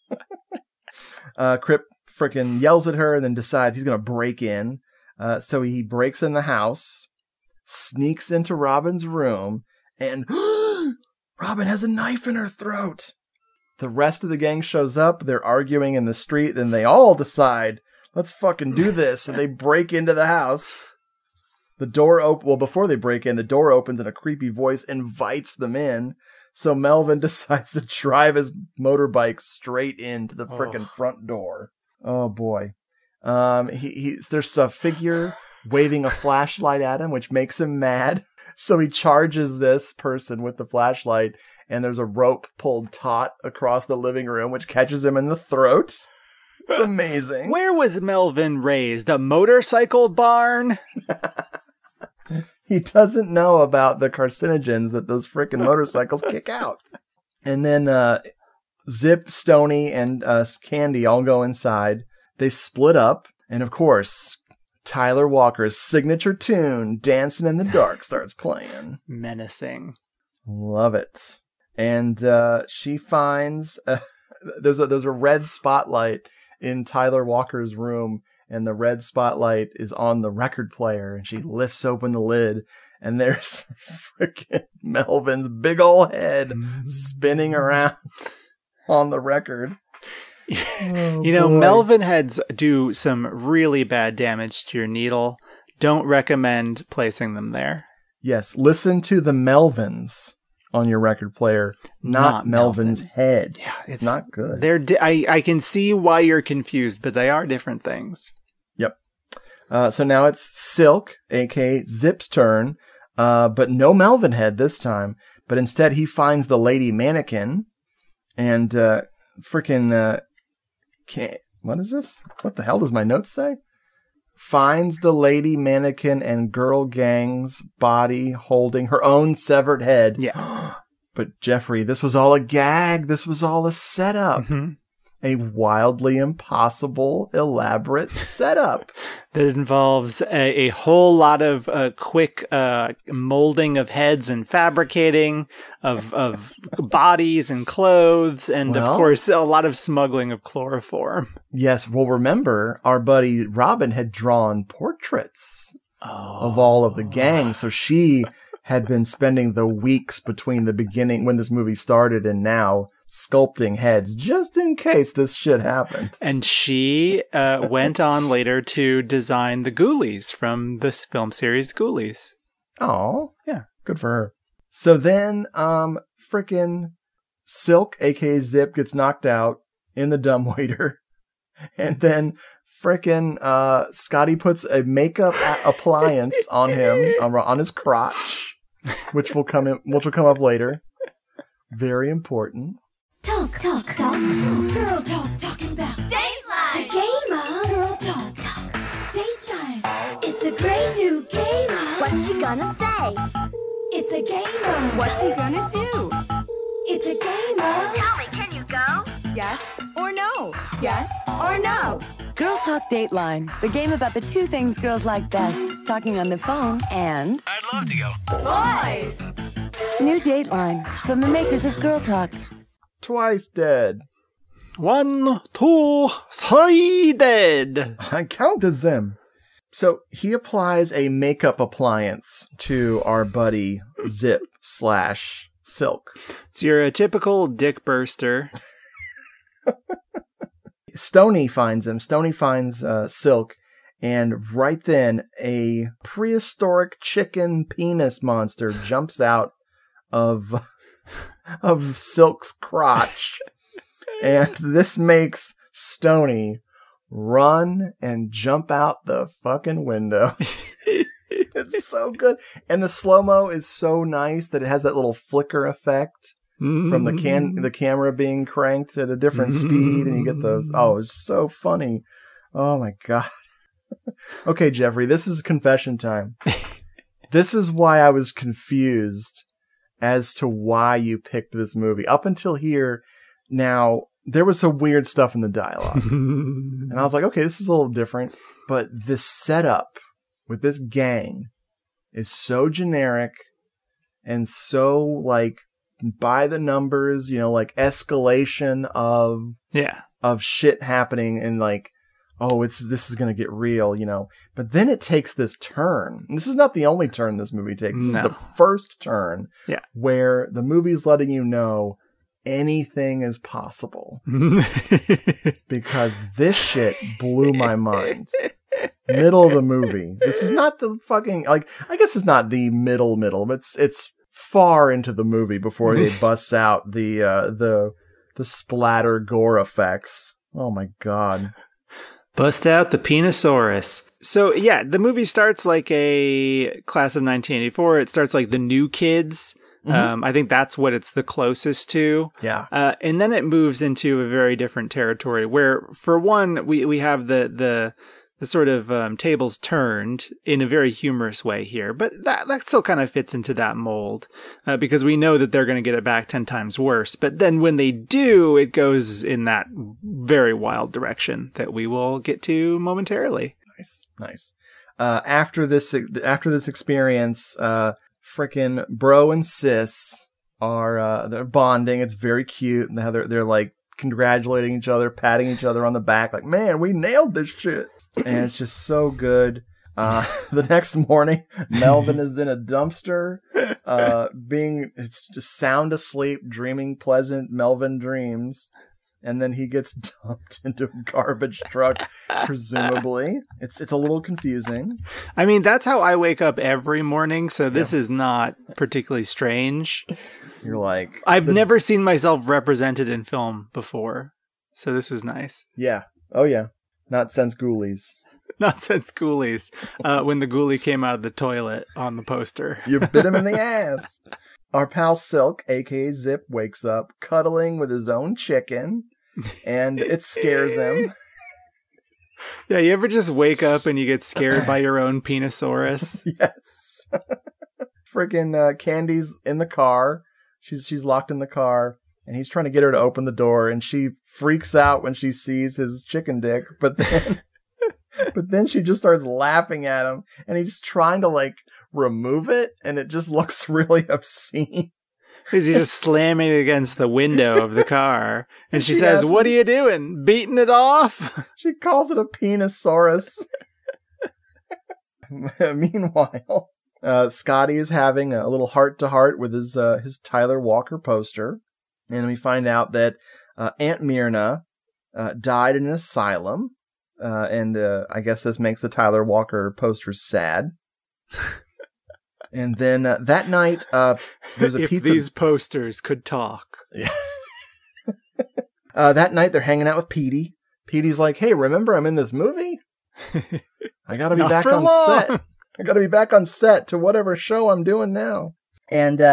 Crip frickin' yells at her and then decides he's going to break in. So he breaks in the house, sneaks into Robin's room, and Robin has a knife in her throat. The rest of the gang shows up. They're arguing in the street. Then they all decide, let's fucking do this. And they break into the house. The door before they break in, the door opens and a creepy voice invites them in. So Melvin decides to drive his motorbike straight into the frickin' front door. Oh boy. There's a figure waving a flashlight at him, which makes him mad. So he charges this person with the flashlight, and there's a rope pulled taut across the living room, which catches him in the throat. It's amazing. Where was Melvin raised? A motorcycle barn? He doesn't know about the carcinogens that those frickin' motorcycles kick out. And then Zip, Stoney, and Candy all go inside. They split up. And of course, Tyler Walker's signature tune, Dancing in the Dark, starts playing. Menacing. Love it. And she finds... there's a red spotlight in Tyler Walker's room. And the red spotlight is on the record player, and she lifts open the lid, and there's frickin' Melvin's big old head spinning around on the record. Melvin heads do some really bad damage to your needle. Don't recommend placing them there. Yes, listen to the Melvins on your record player, not Melvin's head. Yeah, it's not good. I can see why you're confused, but they are different things. Yep. So now it's Silk, aka Zip's turn, but no Melvin head this time. But instead, he finds the lady mannequin, and what is this? What the hell does my notes say? Finds the lady mannequin and girl gang's body holding her own severed head. Yeah. But Jeffrey, this was all a gag. This was all a setup. Mm-hmm. A wildly impossible, elaborate setup. That involves a whole lot of quick molding of heads and fabricating of bodies and clothes, and of course a lot of smuggling of chloroform. Yes, well, remember, our buddy Robin had drawn portraits of all of the gang, so she had been spending the weeks between the beginning when this movie started and now sculpting heads just in case this shit happened. And she went on later to design the Ghoulies from this film series Ghoulies. Oh, yeah, good for her. So then frickin' Silk, aka Zip, gets knocked out in the dumbwaiter. And then frickin' Scotty puts a makeup appliance on him, on his crotch, which will come up later. Very important. Talk. Girl talk, talking about Dateline. The game of Girl talk. Dateline. It's a great new game of. What's she gonna say? It's a game of. What's he gonna do? It's a game of. Tell me, can you go? Yes or no? Yes or no? Girl Talk Dateline, the game about the two things girls like best, talking on the phone and... I'd love to go. Boys! New Dateline, from the makers of Girl Talk. Twice dead. 1, 2, 3 dead. I counted them. So he applies a makeup appliance to our buddy Zip / Silk. It's your typical dick burster. Stoney finds him. Stoney finds Silk, and right then a prehistoric chicken penis monster jumps out of Silk's crotch, and this makes Stoney run and jump out the fucking window. It's so good, and the slow-mo is so nice that it has that little flicker effect from the camera being cranked at a different speed, and you get those. Oh, it's so funny. Oh my god. Okay, Jeffrey, this is confession time. This is why I was confused as to why you picked this movie. Up until here, now, there was some weird stuff in the dialogue. And I was like, okay, this is a little different. But this setup with this gang is so generic and so, like, by the numbers, you know, like escalation of shit happening, and like, oh, this is going to get real, you know. But then it takes this turn. And this is not the only turn this movie takes. This is the first turn where the movie's letting you know anything is possible. Because this shit blew my mind. Middle of the movie. This is not the fucking, like, I guess it's not the middle, but it's far into the movie before they bust out the splatter gore effects. Oh my God. Bust out the Penisaurus. So yeah, the movie starts like a class of 1984. It starts like the New Kids. I think that's what it's the closest to. Yeah. And then it moves into a very different territory where, for one, we have the sort of tables turned in a very humorous way here. But that still kind of fits into that mold because we know that they're going to get it back 10 times worse. But then when they do, it goes in that very wild direction that we will get to momentarily. Nice. After this experience, frickin' bro and sis are they're bonding. It's very cute. And they're like congratulating each other, patting each other on the back, like, man, we nailed this shit. And it's just so good. The next morning, Melvin is in a dumpster, it's just sound asleep, dreaming pleasant Melvin dreams. And then he gets dumped into a garbage truck, presumably. It's a little confusing. I mean, that's how I wake up every morning, so this is not particularly strange. You're like... I've never seen myself represented in film before, so this was nice. Yeah. Oh, yeah. Not since Ghoulies. Not since Ghoulies, when the ghoulie came out of the toilet on the poster. You bit him in the ass. Our pal Silk, a.k.a. Zip, wakes up cuddling with his own chicken, and it scares him. Yeah, you ever just wake up and you get scared by your own Penisaurus? Yes. Freaking Candy's in the car. She's locked in the car, and he's trying to get her to open the door, and she freaks out when she sees his chicken dick, but then she just starts laughing at him, and he's trying to, like, remove it, and it just looks really obscene. Because he's just slamming it against the window of the car. And she says, what are you doing? Beating it off? She calls it a Penisaurus. Meanwhile, Scotty is having a little heart-to-heart with his Tyler Walker poster. And we find out that Aunt Myrna died in an asylum. And I guess this makes the Tyler Walker poster sad. And then that night, there's a if pizza. These posters could talk. Yeah. That night, they're hanging out with Petey. Petey's like, "Hey, remember I'm in this movie? I gotta be back on set. I gotta be back on set to whatever show I'm doing now." And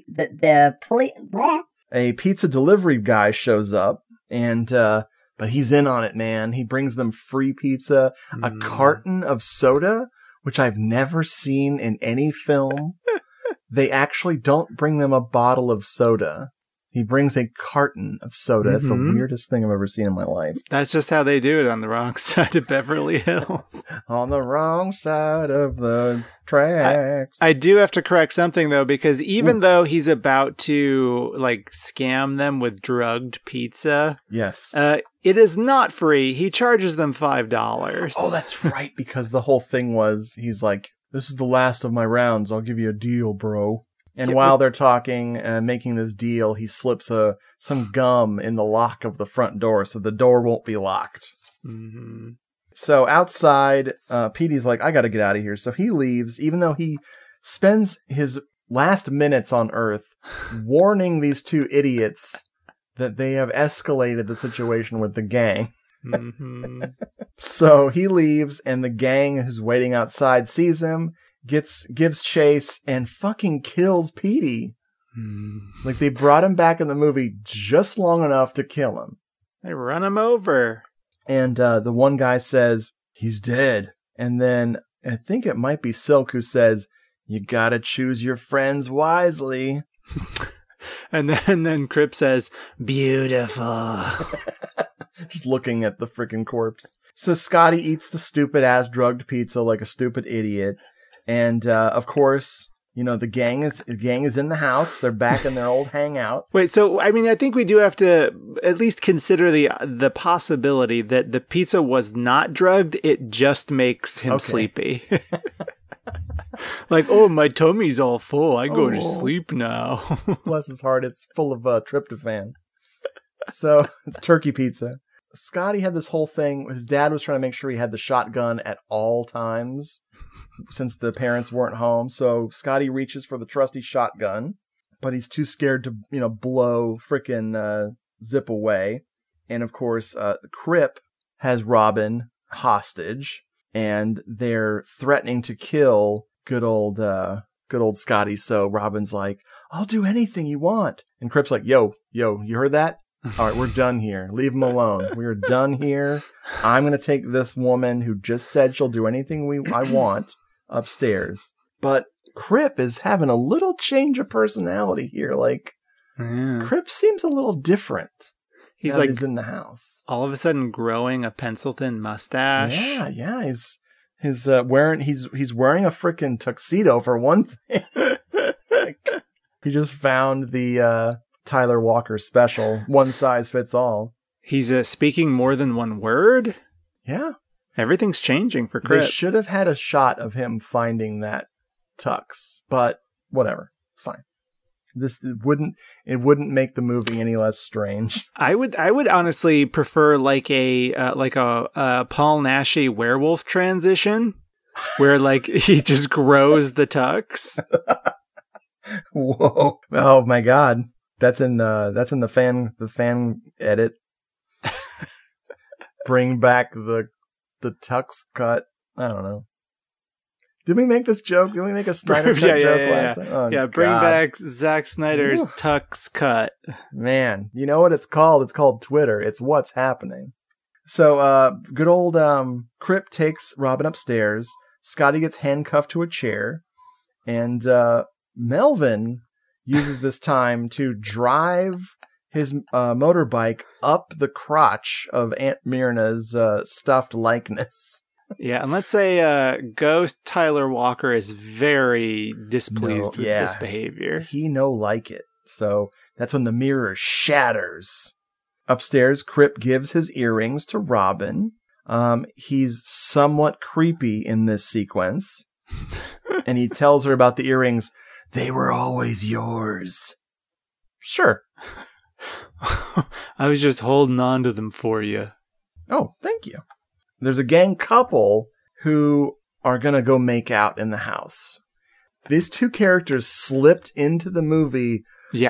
a pizza delivery guy shows up, and but he's in on it, man. He brings them free pizza, a carton of soda, which I've never seen in any film. They actually don't bring them a bottle of soda. He brings a carton of soda. That's the weirdest thing I've ever seen in my life. That's just how they do it on the wrong side of Beverly Hills. On the wrong side of the tracks. I do have to correct something, though, because even though he's about to, like, scam them with drugged pizza... Yes. It is not free. He charges them $5. Oh, that's right, because the whole thing was, he's like, "This is the last of my rounds. I'll give you a deal, bro." And while they're talking and making this deal, he slips some gum in the lock of the front door so the door won't be locked. Mm-hmm. So outside, Petey's like, "I gotta get out of here." So he leaves, even though he spends his last minutes on Earth warning these two idiots that they have escalated the situation with the gang. Mm-hmm. So he leaves, and the gang who's waiting outside sees him, gives chase, and fucking kills Petey. Like, they brought him back in the movie just long enough to kill him. They run him over. And the one guy says, "He's dead." And then I think it might be Silk who says, "You gotta choose your friends wisely." And then Crip says, "Beautiful." Just looking at the freaking corpse. So Scotty eats the stupid ass drugged pizza like a stupid idiot. And of course, you know, the gang is in the house. They're back in their old hangout. Wait, so I mean, I think we do have to at least consider the possibility that the pizza was not drugged. It just makes him sleepy. Like, "Oh, my tummy's all full. I go to sleep now." Bless his heart, it's full of tryptophan. So it's turkey pizza. Scotty had this whole thing. His dad was trying to make sure he had the shotgun at all times since the parents weren't home. So Scotty reaches for the trusty shotgun, but he's too scared to, blow frickin' Zip away. And of course, Crip has Robin hostage, and they're threatening to kill good old Scotty. So Robin's like, I'll do anything you want. And Crip's like, yo, you heard that? All right, we're done here. Leave him alone. We're done here. I'm going to take this woman who just said she'll do anything I want upstairs. But Crip is having a little change of personality here. Like, Crip seems a little different. He's in the house. All of a sudden growing a pencil-thin mustache. Yeah. He's wearing a freaking tuxedo for one thing. He just found the Tyler Walker special, one size fits all. He's speaking more than one word. Yeah, everything's changing for Crip. They should have had a shot of him finding that tux, but whatever, it's fine. It wouldn't make the movie any less strange. I would honestly prefer like a Paul Naschy werewolf transition, where like he just grows the tux. Whoa! Oh my God, that's in the fan edit. Bring back the tux cut. I don't know. Did we make this joke? Did we make a Snyder cut joke last time? Oh, yeah, bring back Zack Snyder's tux cut. Man, you know what it's called? It's called Twitter. It's what's happening. So, good old Crip takes Robin upstairs. Scotty gets handcuffed to a chair. And Melvin uses this time to drive his motorbike up the crotch of Aunt Myrna's stuffed likeness. Yeah, and let's say Ghost Tyler Walker is very displeased with this behavior. He no like it. So that's when the mirror shatters. Upstairs, Crip gives his earrings to Robin. He's somewhat creepy in this sequence. And he tells her about the earrings. They were always yours. Sure. I was just holding on to them for you. Oh, thank you. There's a gang couple who are going to go make out in the house. These two characters slipped into the movie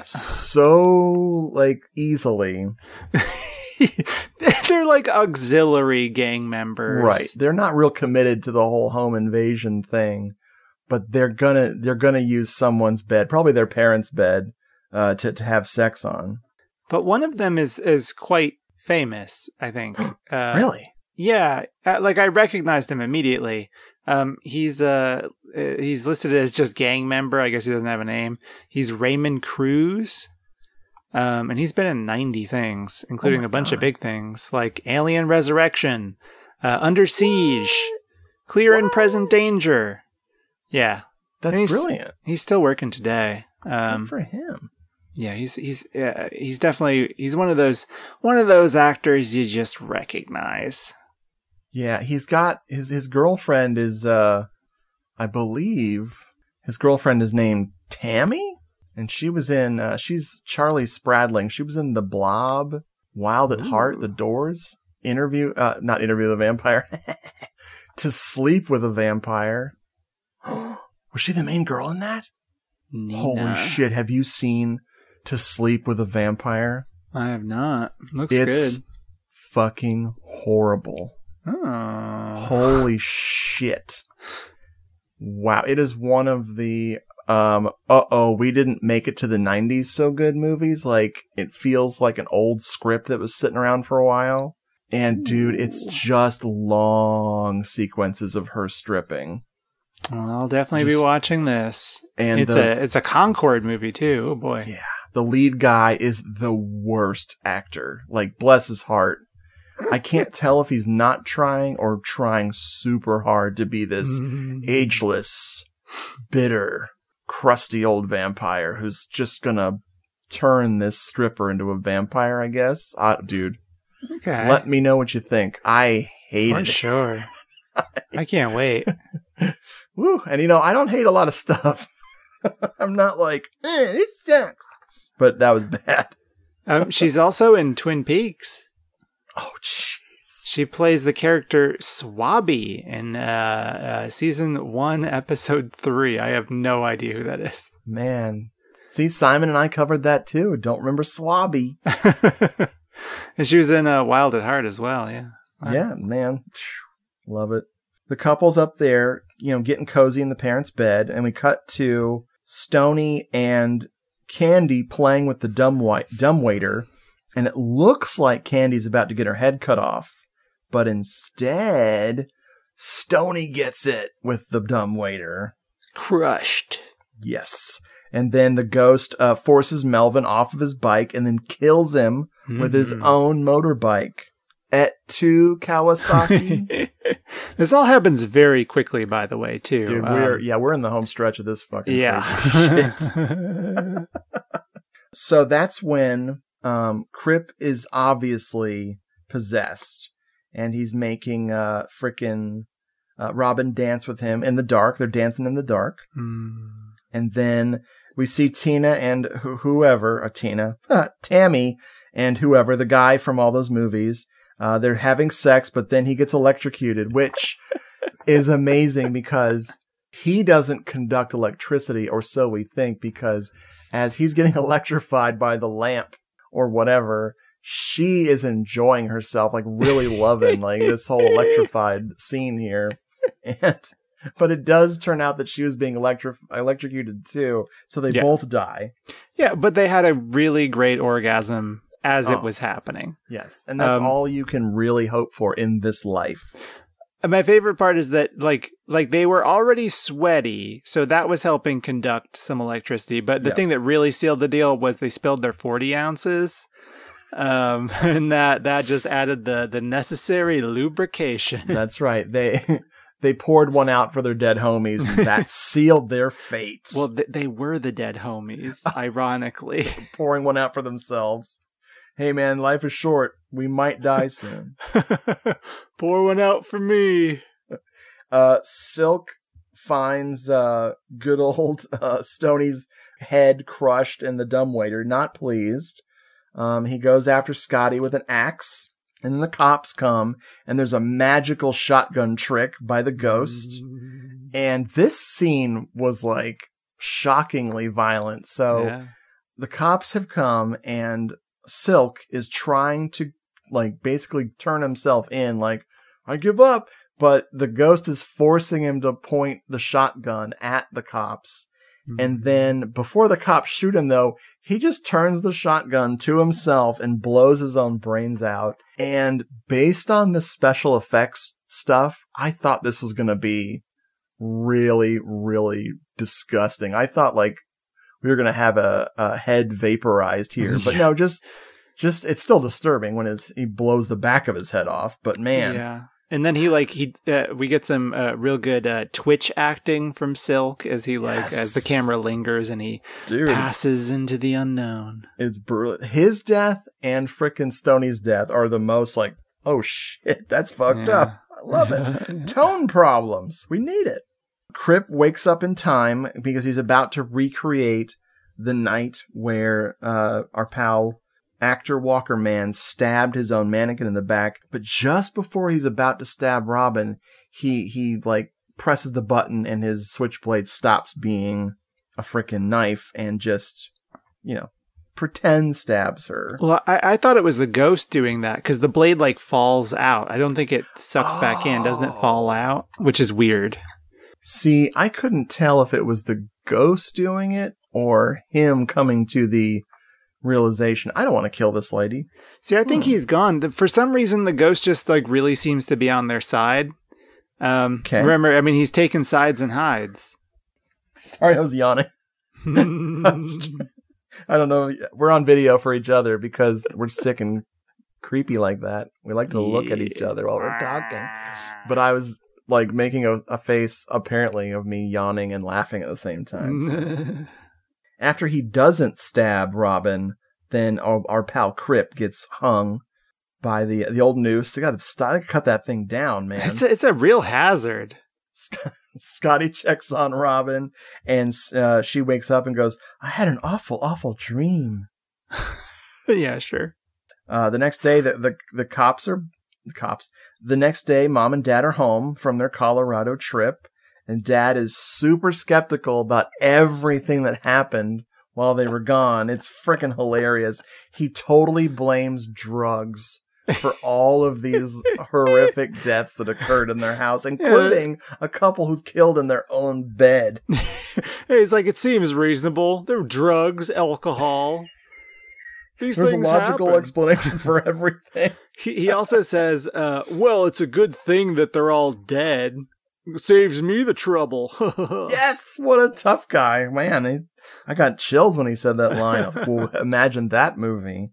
so, easily. They're like auxiliary gang members. Right. They're not real committed to the whole home invasion thing, but they're gonna use someone's bed, probably their parents' bed, to have sex on. But one of them is quite famous, I think. Really? Yeah, I recognized him immediately. He's listed as just gang member. I guess he doesn't have a name. He's Raymond Cruz, and he's been in 90 things, including a bunch of big things like Alien Resurrection, Under Siege, Clear and Present Danger. Yeah, that's brilliant. He's still working today. Good for him. Yeah, he's definitely one of those actors you just recognize. Yeah, he's got his girlfriend is I believe his girlfriend is named Tammy, and she was in she's Charlie Spradling. She was in The Blob, Wild at Heart, The Doors, not Interview with a Vampire, To Sleep with a Vampire. Was she the main girl in that? Nina. Holy shit, have you seen To Sleep with a Vampire? I have not. Looks it's good. Fucking horrible. Oh. Holy shit. Wow. It is one of the we didn't make it to the 90s so good movies. Like, it feels like an old script that was sitting around for a while. And dude, it's just long sequences of her stripping. Well, I'll definitely be watching this. And it's a Concord movie too. Oh boy. Yeah. The lead guy is the worst actor. Like, bless his heart. I can't tell if he's not trying or trying super hard to be this ageless, bitter, crusty old vampire who's just gonna turn this stripper into a vampire, I guess. Dude. Okay. Let me know what you think. I hate it. Sure. I can't wait. Woo. And I don't hate a lot of stuff. I'm not like, this sucks. But that was bad. She's also in Twin Peaks. Oh, jeez. She plays the character Swabby in season 1, episode 3. I have no idea who that is. Man. See, Simon and I covered that too. Don't remember Swabby. And she was in Wild at Heart as well, yeah. Wow. Yeah, man. Love it. The couple's up there, getting cozy in the parents' bed, and we cut to Stoney and Candy playing with the dumbwaiter, and it looks like Candy's about to get her head cut off, but instead, Stoney gets it with the dumbwaiter. Crushed. Yes. And then the ghost forces Melvin off of his bike and then kills him with his own motorbike. Et tu, Kawasaki? This all happens very quickly, by the way, too. Dude, we're in the home stretch of this fucking crazy shit. So that's when Crip is obviously possessed, and he's making frickin' Robin dance with him in the dark. They're dancing in the dark. And then we see Tina and Tammy and whoever, the guy from all those movies. They're having sex, but then he gets electrocuted, which is amazing because he doesn't conduct electricity, or so we think, because as he's getting electrified by the lamp or whatever, she is enjoying herself, like really loving like this whole electrified scene here. But it does turn out that she was being electrocuted too, so they both die. Yeah, but they had a really great orgasm as it was happening. Yes, and that's all you can really hope for in this life. My favorite part is that like they were already sweaty, so that was helping conduct some electricity. But the thing that really sealed the deal was they spilled their 40 ounces. And that just added the necessary lubrication. That's right. They poured one out for their dead homies, and that sealed their fates. Well, they were the dead homies, ironically. Pouring one out for themselves. Hey, man, life is short. We might die soon. Pour one out for me. Silk finds good old Stoney's head crushed in the dumbwaiter, not pleased. He goes after Scotty with an axe. And then the cops come, and there's a magical shotgun trick by the ghost. And this scene was, like, shockingly violent. So the cops have come, and Silk is trying to, like, basically turn himself in, like, I give up. But the ghost is forcing him to point the shotgun at the cops. And then before the cops shoot him, though, he just turns the shotgun to himself and blows his own brains out. And based on the special effects stuff, I thought this was going to be really, really disgusting. I thought like we were going to have a head vaporized here, but no, just it's still disturbing when he blows the back of his head off. But man, yeah. And then we get some real good Twitch acting from Silk as as the camera lingers and he passes into the unknown. It's brutal. His death and frickin' Stoney's death are the most like, oh shit, that's fucked up. I love it. Tone problems. We need it. Crip wakes up in time because he's about to recreate the night where our pal actor Walker Man stabbed his own mannequin in the back, but just before he's about to stab Robin, he like presses the button and his switchblade stops being a freaking knife and just, pretend stabs her. Well, I thought it was the ghost doing that because the blade like falls out. I don't think it sucks back in. Doesn't it fall out? Which is weird. See, I couldn't tell if it was the ghost doing it or him coming to the realization, I don't want to kill this lady. See, I think he's gone. For some reason, the ghost just like really seems to be on their side. Okay. Remember, I mean, he's taking sides and hides. Sorry, I was yawning. I don't know. We're on video for each other because we're sick and creepy like that. We like to look at each other while we're talking. But I was like making a face, apparently, of me yawning and laughing at the same time. So. After he doesn't stab Robin, then our pal Crip gets hung by the old noose. They got to cut that thing down, man. It's a real hazard. Scotty checks on Robin, and she wakes up and goes, I had an awful, awful dream. Yeah, sure. The next day, the cops. The next day, Mom and Dad are home from their Colorado trip, and Dad is super skeptical about everything that happened while they were gone. It's freaking hilarious. He totally blames drugs for all of these horrific deaths that occurred in their house, including a couple who's killed in their own bed. He's like, it seems reasonable. There were drugs, alcohol. There's a logical explanation for everything. He also says, well, it's a good thing that they're all dead. It saves me the trouble. Yes, what a tough guy. Man, I got chills when he said that line. Well, imagine that movie.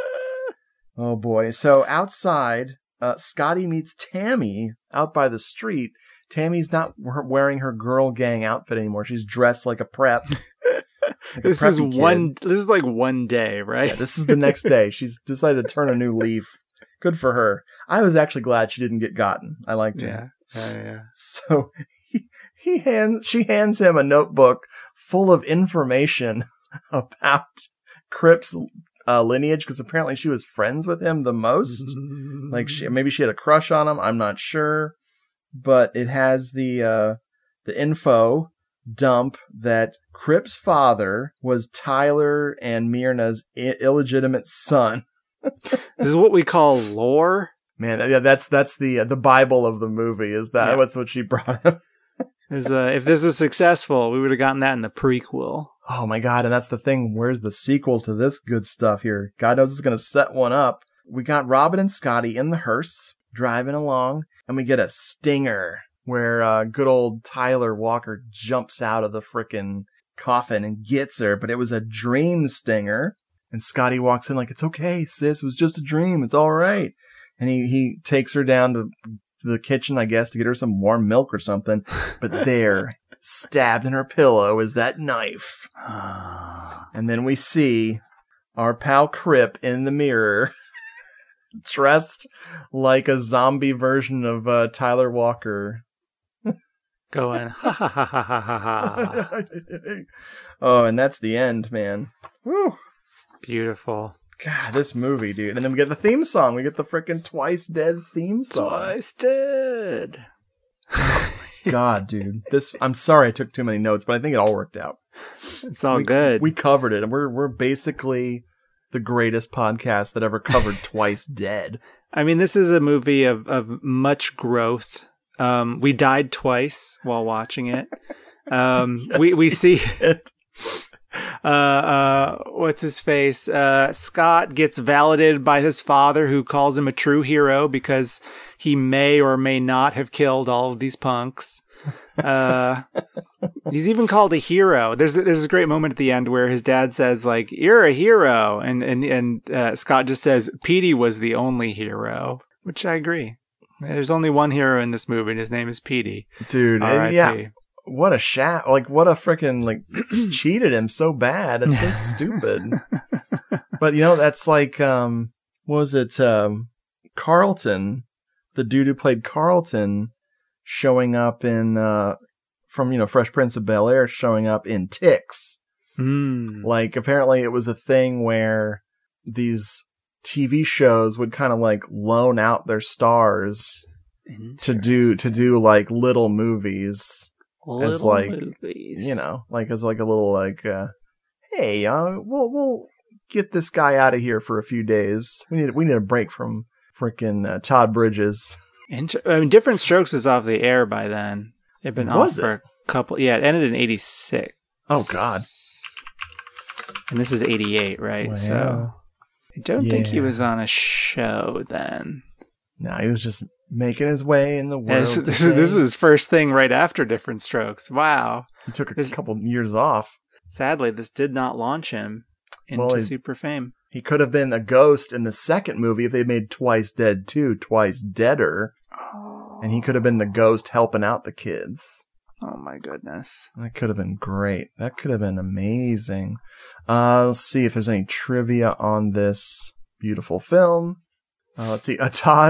Oh boy. So outside, Scotty meets Tammy out by the street. Tammy's not wearing her girl gang outfit anymore. She's dressed like a prep. Like this is like one day, right? Yeah, this is the next day. She's decided to turn a new leaf. Good for her. I was actually glad she didn't get gotten. I liked her. Yeah. So she hands him a notebook full of information about Crip's lineage, because apparently she was friends with him the most. Like maybe she had a crush on him. I'm not sure, but it has the info dump that Crip's father was Tyler and Myrna's illegitimate son. This is what we call lore. Man, yeah, that's the Bible of the movie. Is that what's what she brought him? If this was successful, we would have gotten that in the prequel. Oh my god, and that's the thing. Where's the sequel to this good stuff here? God knows it's going to set one up. We got Robin and Scotty in the hearse driving along, and we get a stinger where good old Tyler Walker jumps out of the frickin' coffin and gets her, but it was a dream stinger. And Scotty walks in like, it's okay, sis, it was just a dream, it's all right. And he takes her down to the kitchen, I guess, to get her some warm milk or something. But there, stabbed in her pillow, is that knife. And then we see our pal Crip in the mirror, dressed like a zombie version of Tyler Walker. Going, ha ha ha ha ha ha. Oh, and that's the end, man. Woo. Beautiful. God, this movie, dude. And then we get the theme song. We get the frickin' Twice Dead theme song. Twice Dead. God, dude. I'm sorry I took too many notes, but I think it all worked out. It's all good. We covered it, and we're basically the greatest podcast that ever covered Twice Dead. I mean, this is a movie of much growth. We died twice while watching it. Yes, we see it. What's his face? Scott gets validated by his father, who calls him a true hero because he may or may not have killed all of these punks. He's even called a hero. There's a great moment at the end where his dad says, like, "You're a hero," and Scott just says, "Petey was the only hero," which I agree. There's only one hero in this movie, and his name is Petey. Dude, yeah. What a what a freaking, cheated him so bad. That's so stupid. But, that's like, what was it? Carlton, the dude who played Carlton, showing up in, from Fresh Prince of Bel-Air, showing up in Ticks. Like, apparently it was a thing where these TV shows would kind of loan out their stars to do like little movies. As movies. As a little hey, we'll get this guy out of here for a few days. We need a break from frickin' Todd Bridges. Different Strokes is off the air by then. It'd been off for a couple. Yeah, it ended in 86. Oh God. And this is 88, right? Wow. So I don't think he was on a show then. No, he was just making his way in the world. This is his first thing right after Different Strokes. Wow. He took a couple years off. Sadly, this did not launch him into super fame. He could have been a ghost in the second movie if they made Twice Dead 2, Twice Deader. Oh. And he could have been the ghost helping out the kids. Oh my goodness. That could have been great. That could have been amazing. Let's see if there's any trivia on this beautiful film. Let's see.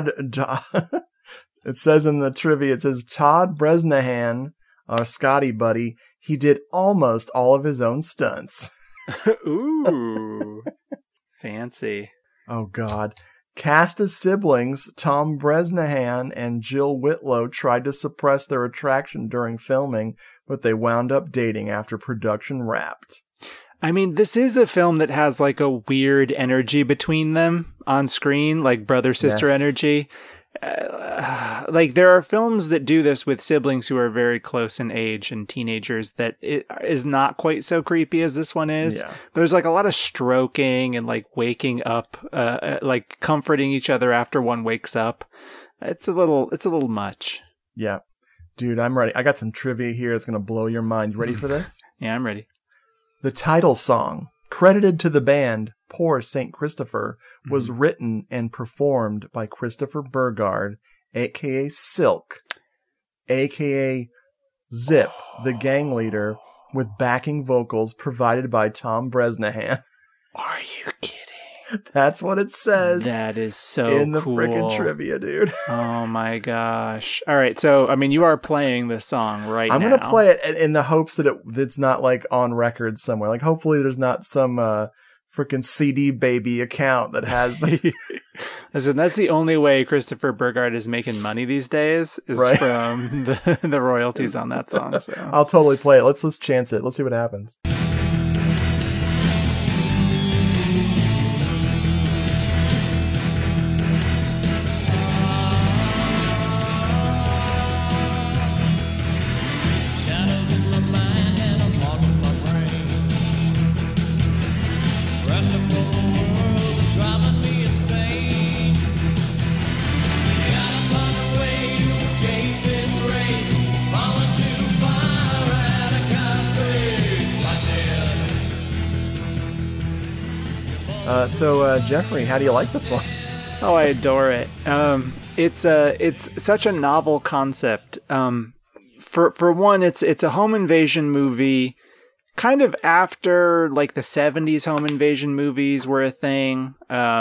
It says in the trivia, it says Todd Bresnahan, our Scotty buddy, he did almost all of his own stunts. Ooh. Fancy. Oh, God. Cast as siblings, Tom Bresnahan and Jill Whitlow tried to suppress their attraction during filming, but they wound up dating after production wrapped. I mean, this is a film that has like a weird energy between them on screen, like brother-sister energy. Like there are films that do this with siblings who are very close in age and teenagers that it is not quite so creepy as this one is. Yeah. There's like a lot of stroking and like waking up, like comforting each other after one wakes up. It's a little much. Yeah. Dude, I'm ready. I got some trivia here. It's going to blow your mind. You ready for this? Yeah, I'm ready. The title song, credited to the band Poor St. Christopher, was written and performed by Christopher Burgard, a.k.a. Silk, a.k.a. Zip, the gang leader, with backing vocals provided by Tom Bresnahan. Are you kidding? That's what it says. That is so in the cool. freaking trivia, dude. Oh my gosh. All right. So, I mean, you are playing this song right now. I'm going to play it in the hopes that it's not like on record somewhere. Like, hopefully there's not some freaking CD Baby account that has. Listen, that's the only way Christopher Burgard is making money these days is from the royalties on that song. So. I'll totally play it. Let's chance it. Let's see what happens. So Jeffrey, how do you like this one? Oh, I adore it. It's such a novel concept. For one, it's a home invasion movie, kind of after like the 70s home invasion movies were a thing.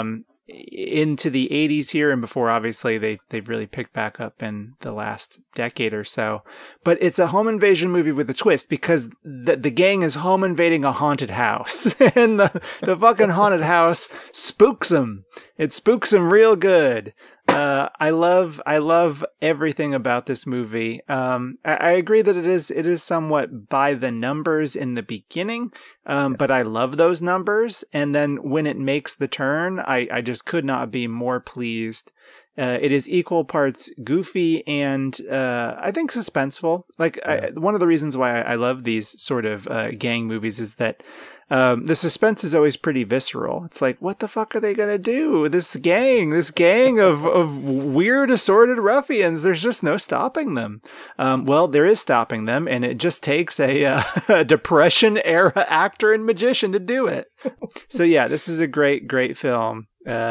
Into the 80s here, and before obviously they've really picked back up in the last decade or so. But it's a home invasion movie with a twist because the gang is home invading a haunted house, and the fucking haunted house spooks them. It spooks them real good. I love everything about this movie. I agree that it is somewhat by the numbers in the beginning, but I love those numbers. And then when it makes the turn, I just could not be more pleased. It is equal parts goofy and I think suspenseful. One of the reasons why I love these sort of gang movies is that the suspense is always pretty visceral. It's like, what the fuck are they gonna do? This gang of weird assorted ruffians. There's just no stopping them. Well, there is stopping them, and it just takes a Depression era actor and magician to do it. So yeah, this is a great film.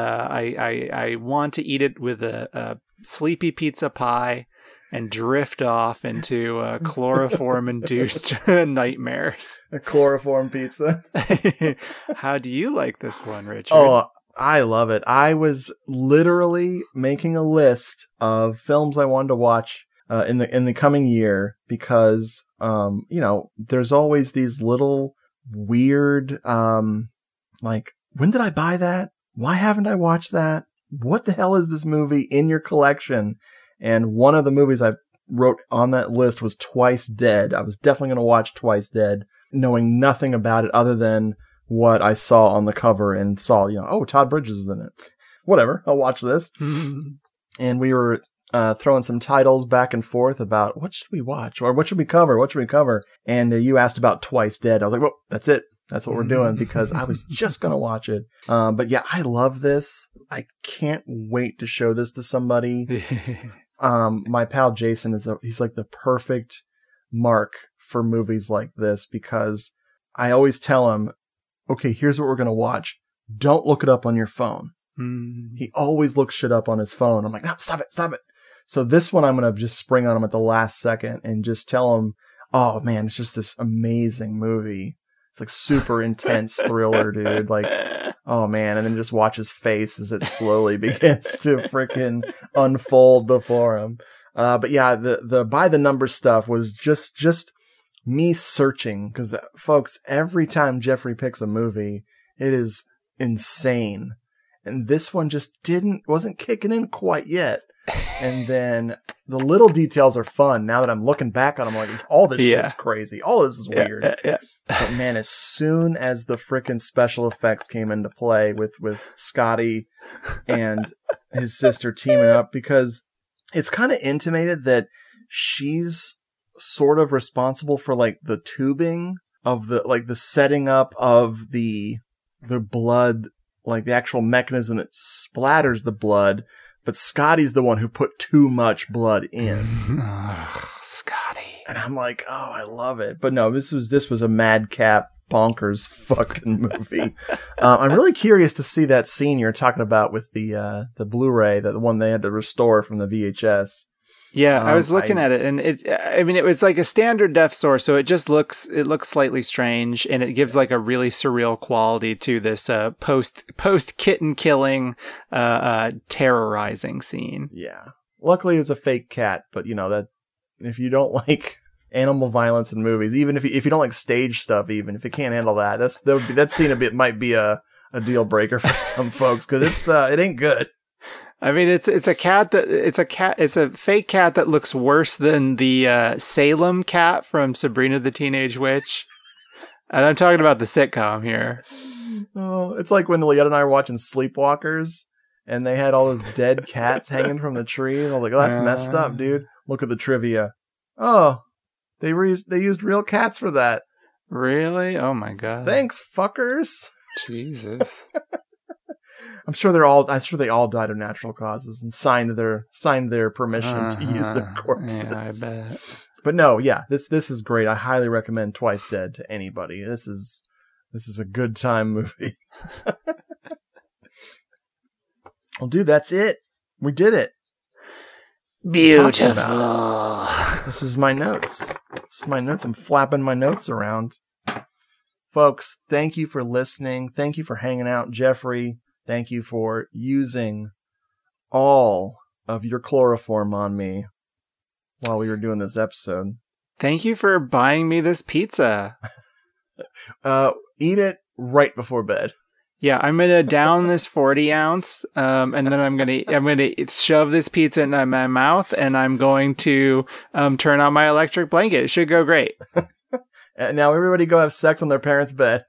I want to eat it with a sleepy pizza pie and drift off into chloroform-induced nightmares. A chloroform pizza. How do you like this one, Richard? Oh, I love it. I was literally making a list of films I wanted to watch in the coming year because, there's always these little weird, like, when did I buy that? Why haven't I watched that? What the hell is this movie in your collection? And one of the movies I wrote on that list was Twice Dead. I was definitely going to watch Twice Dead, knowing nothing about it other than what I saw on the cover and saw, Todd Bridges is in it. Whatever, I'll watch this. And we were throwing some titles back and forth about what should we watch or what should we cover? And you asked about Twice Dead. I was like, well, that's it. That's what we're doing because I was just going to watch it. But yeah, I love this. I can't wait to show this to somebody. My pal Jason he's like the perfect mark for movies like this because I always tell him, okay, here's what we're going to watch. Don't look it up on your phone. He always looks shit up on his phone. I'm like, no, stop it. So this one, I'm going to just spring on him at the last second and just tell him, oh man, it's just this amazing movie. It's like super intense thriller, dude. Like, oh man. And then just watch his face as it slowly begins to freaking unfold before him. But yeah, the by the numbers stuff was just me searching. Cause folks, every time Jeffrey picks a movie, it is insane. and this one just wasn't kicking in quite yet. And then the little details are fun. Now that I'm looking back on them, I'm like, all this shit's crazy. All this is weird. But man, as soon as the frickin' special effects came into play with Scotty and his sister teaming up, because it's kind of intimated that she's sort of responsible for like the tubing of the setting up of the blood, like the actual mechanism that splatters the blood. But Scotty's the one who put too much blood in. Scotty. And I'm like, oh, I love it. But no, this was a madcap, bonkers fucking movie. I'm really curious to see that scene you're talking about with the Blu-ray, the one they had to restore from the VHS. Yeah, I was looking at it, and it was like a standard def source, so it looks slightly strange, and it gives like a really surreal quality to this post kitten killing, terrorizing scene. Yeah, luckily it was a fake cat, but that if you don't like animal violence in movies, even if you don't like stage stuff, even if you can't handle that scene might be a deal breaker for some folks, because it ain't good. I mean, it's a fake cat that looks worse than the Salem cat from Sabrina the Teenage Witch. And I'm talking about the sitcom here. Oh, it's like when Leah and I were watching Sleepwalkers, and they had all those dead cats hanging from the tree. And I was like, oh, that's messed up, dude. Look at the trivia. Oh, they used real cats for that. Really? Oh my god. Thanks, fuckers. Jesus. I'm sure they all died of natural causes and signed their permission to use their corpses. Yeah, I bet. But no, yeah, this is great. I highly recommend Twice Dead to anybody. This is a good time movie. Well, dude, that's it. We did it. Beautiful. This is my notes. I'm flapping my notes around. Folks, thank you for listening. Thank you for hanging out. Jeffrey, thank you for using all of your chloroform on me while we were doing this episode. Thank you for buying me this pizza. Eat it right before bed. Yeah, I'm gonna down this 40 ounce, and then I'm gonna shove this pizza in my mouth, and I'm going to turn on my electric blanket. It should go great. And now everybody go have sex on their parents' bed.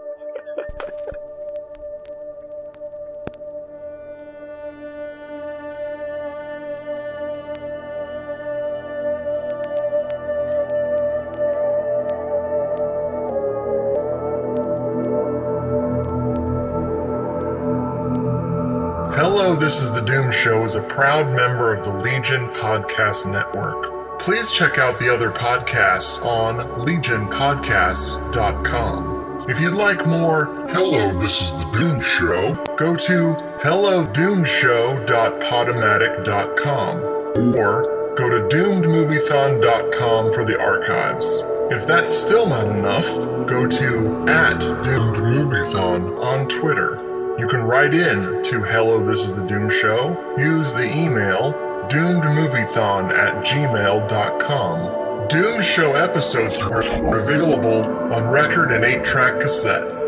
Hello, This is the Doom Show is a proud member of the Legion Podcast Network. Please check out the other podcasts on legionpodcasts.com. If you'd like more Hello, This is the Doom Show, go to hellodoomshow.podomatic.com or go to doomedmoviethon.com for the archives. If that's still not enough, go to @doomedmoviethon on Twitter. You can write in to Hello, This is the Doom Show. Use the email doomedmoviethon@gmail.com. Doom Show episodes are available on record and 8-track cassette.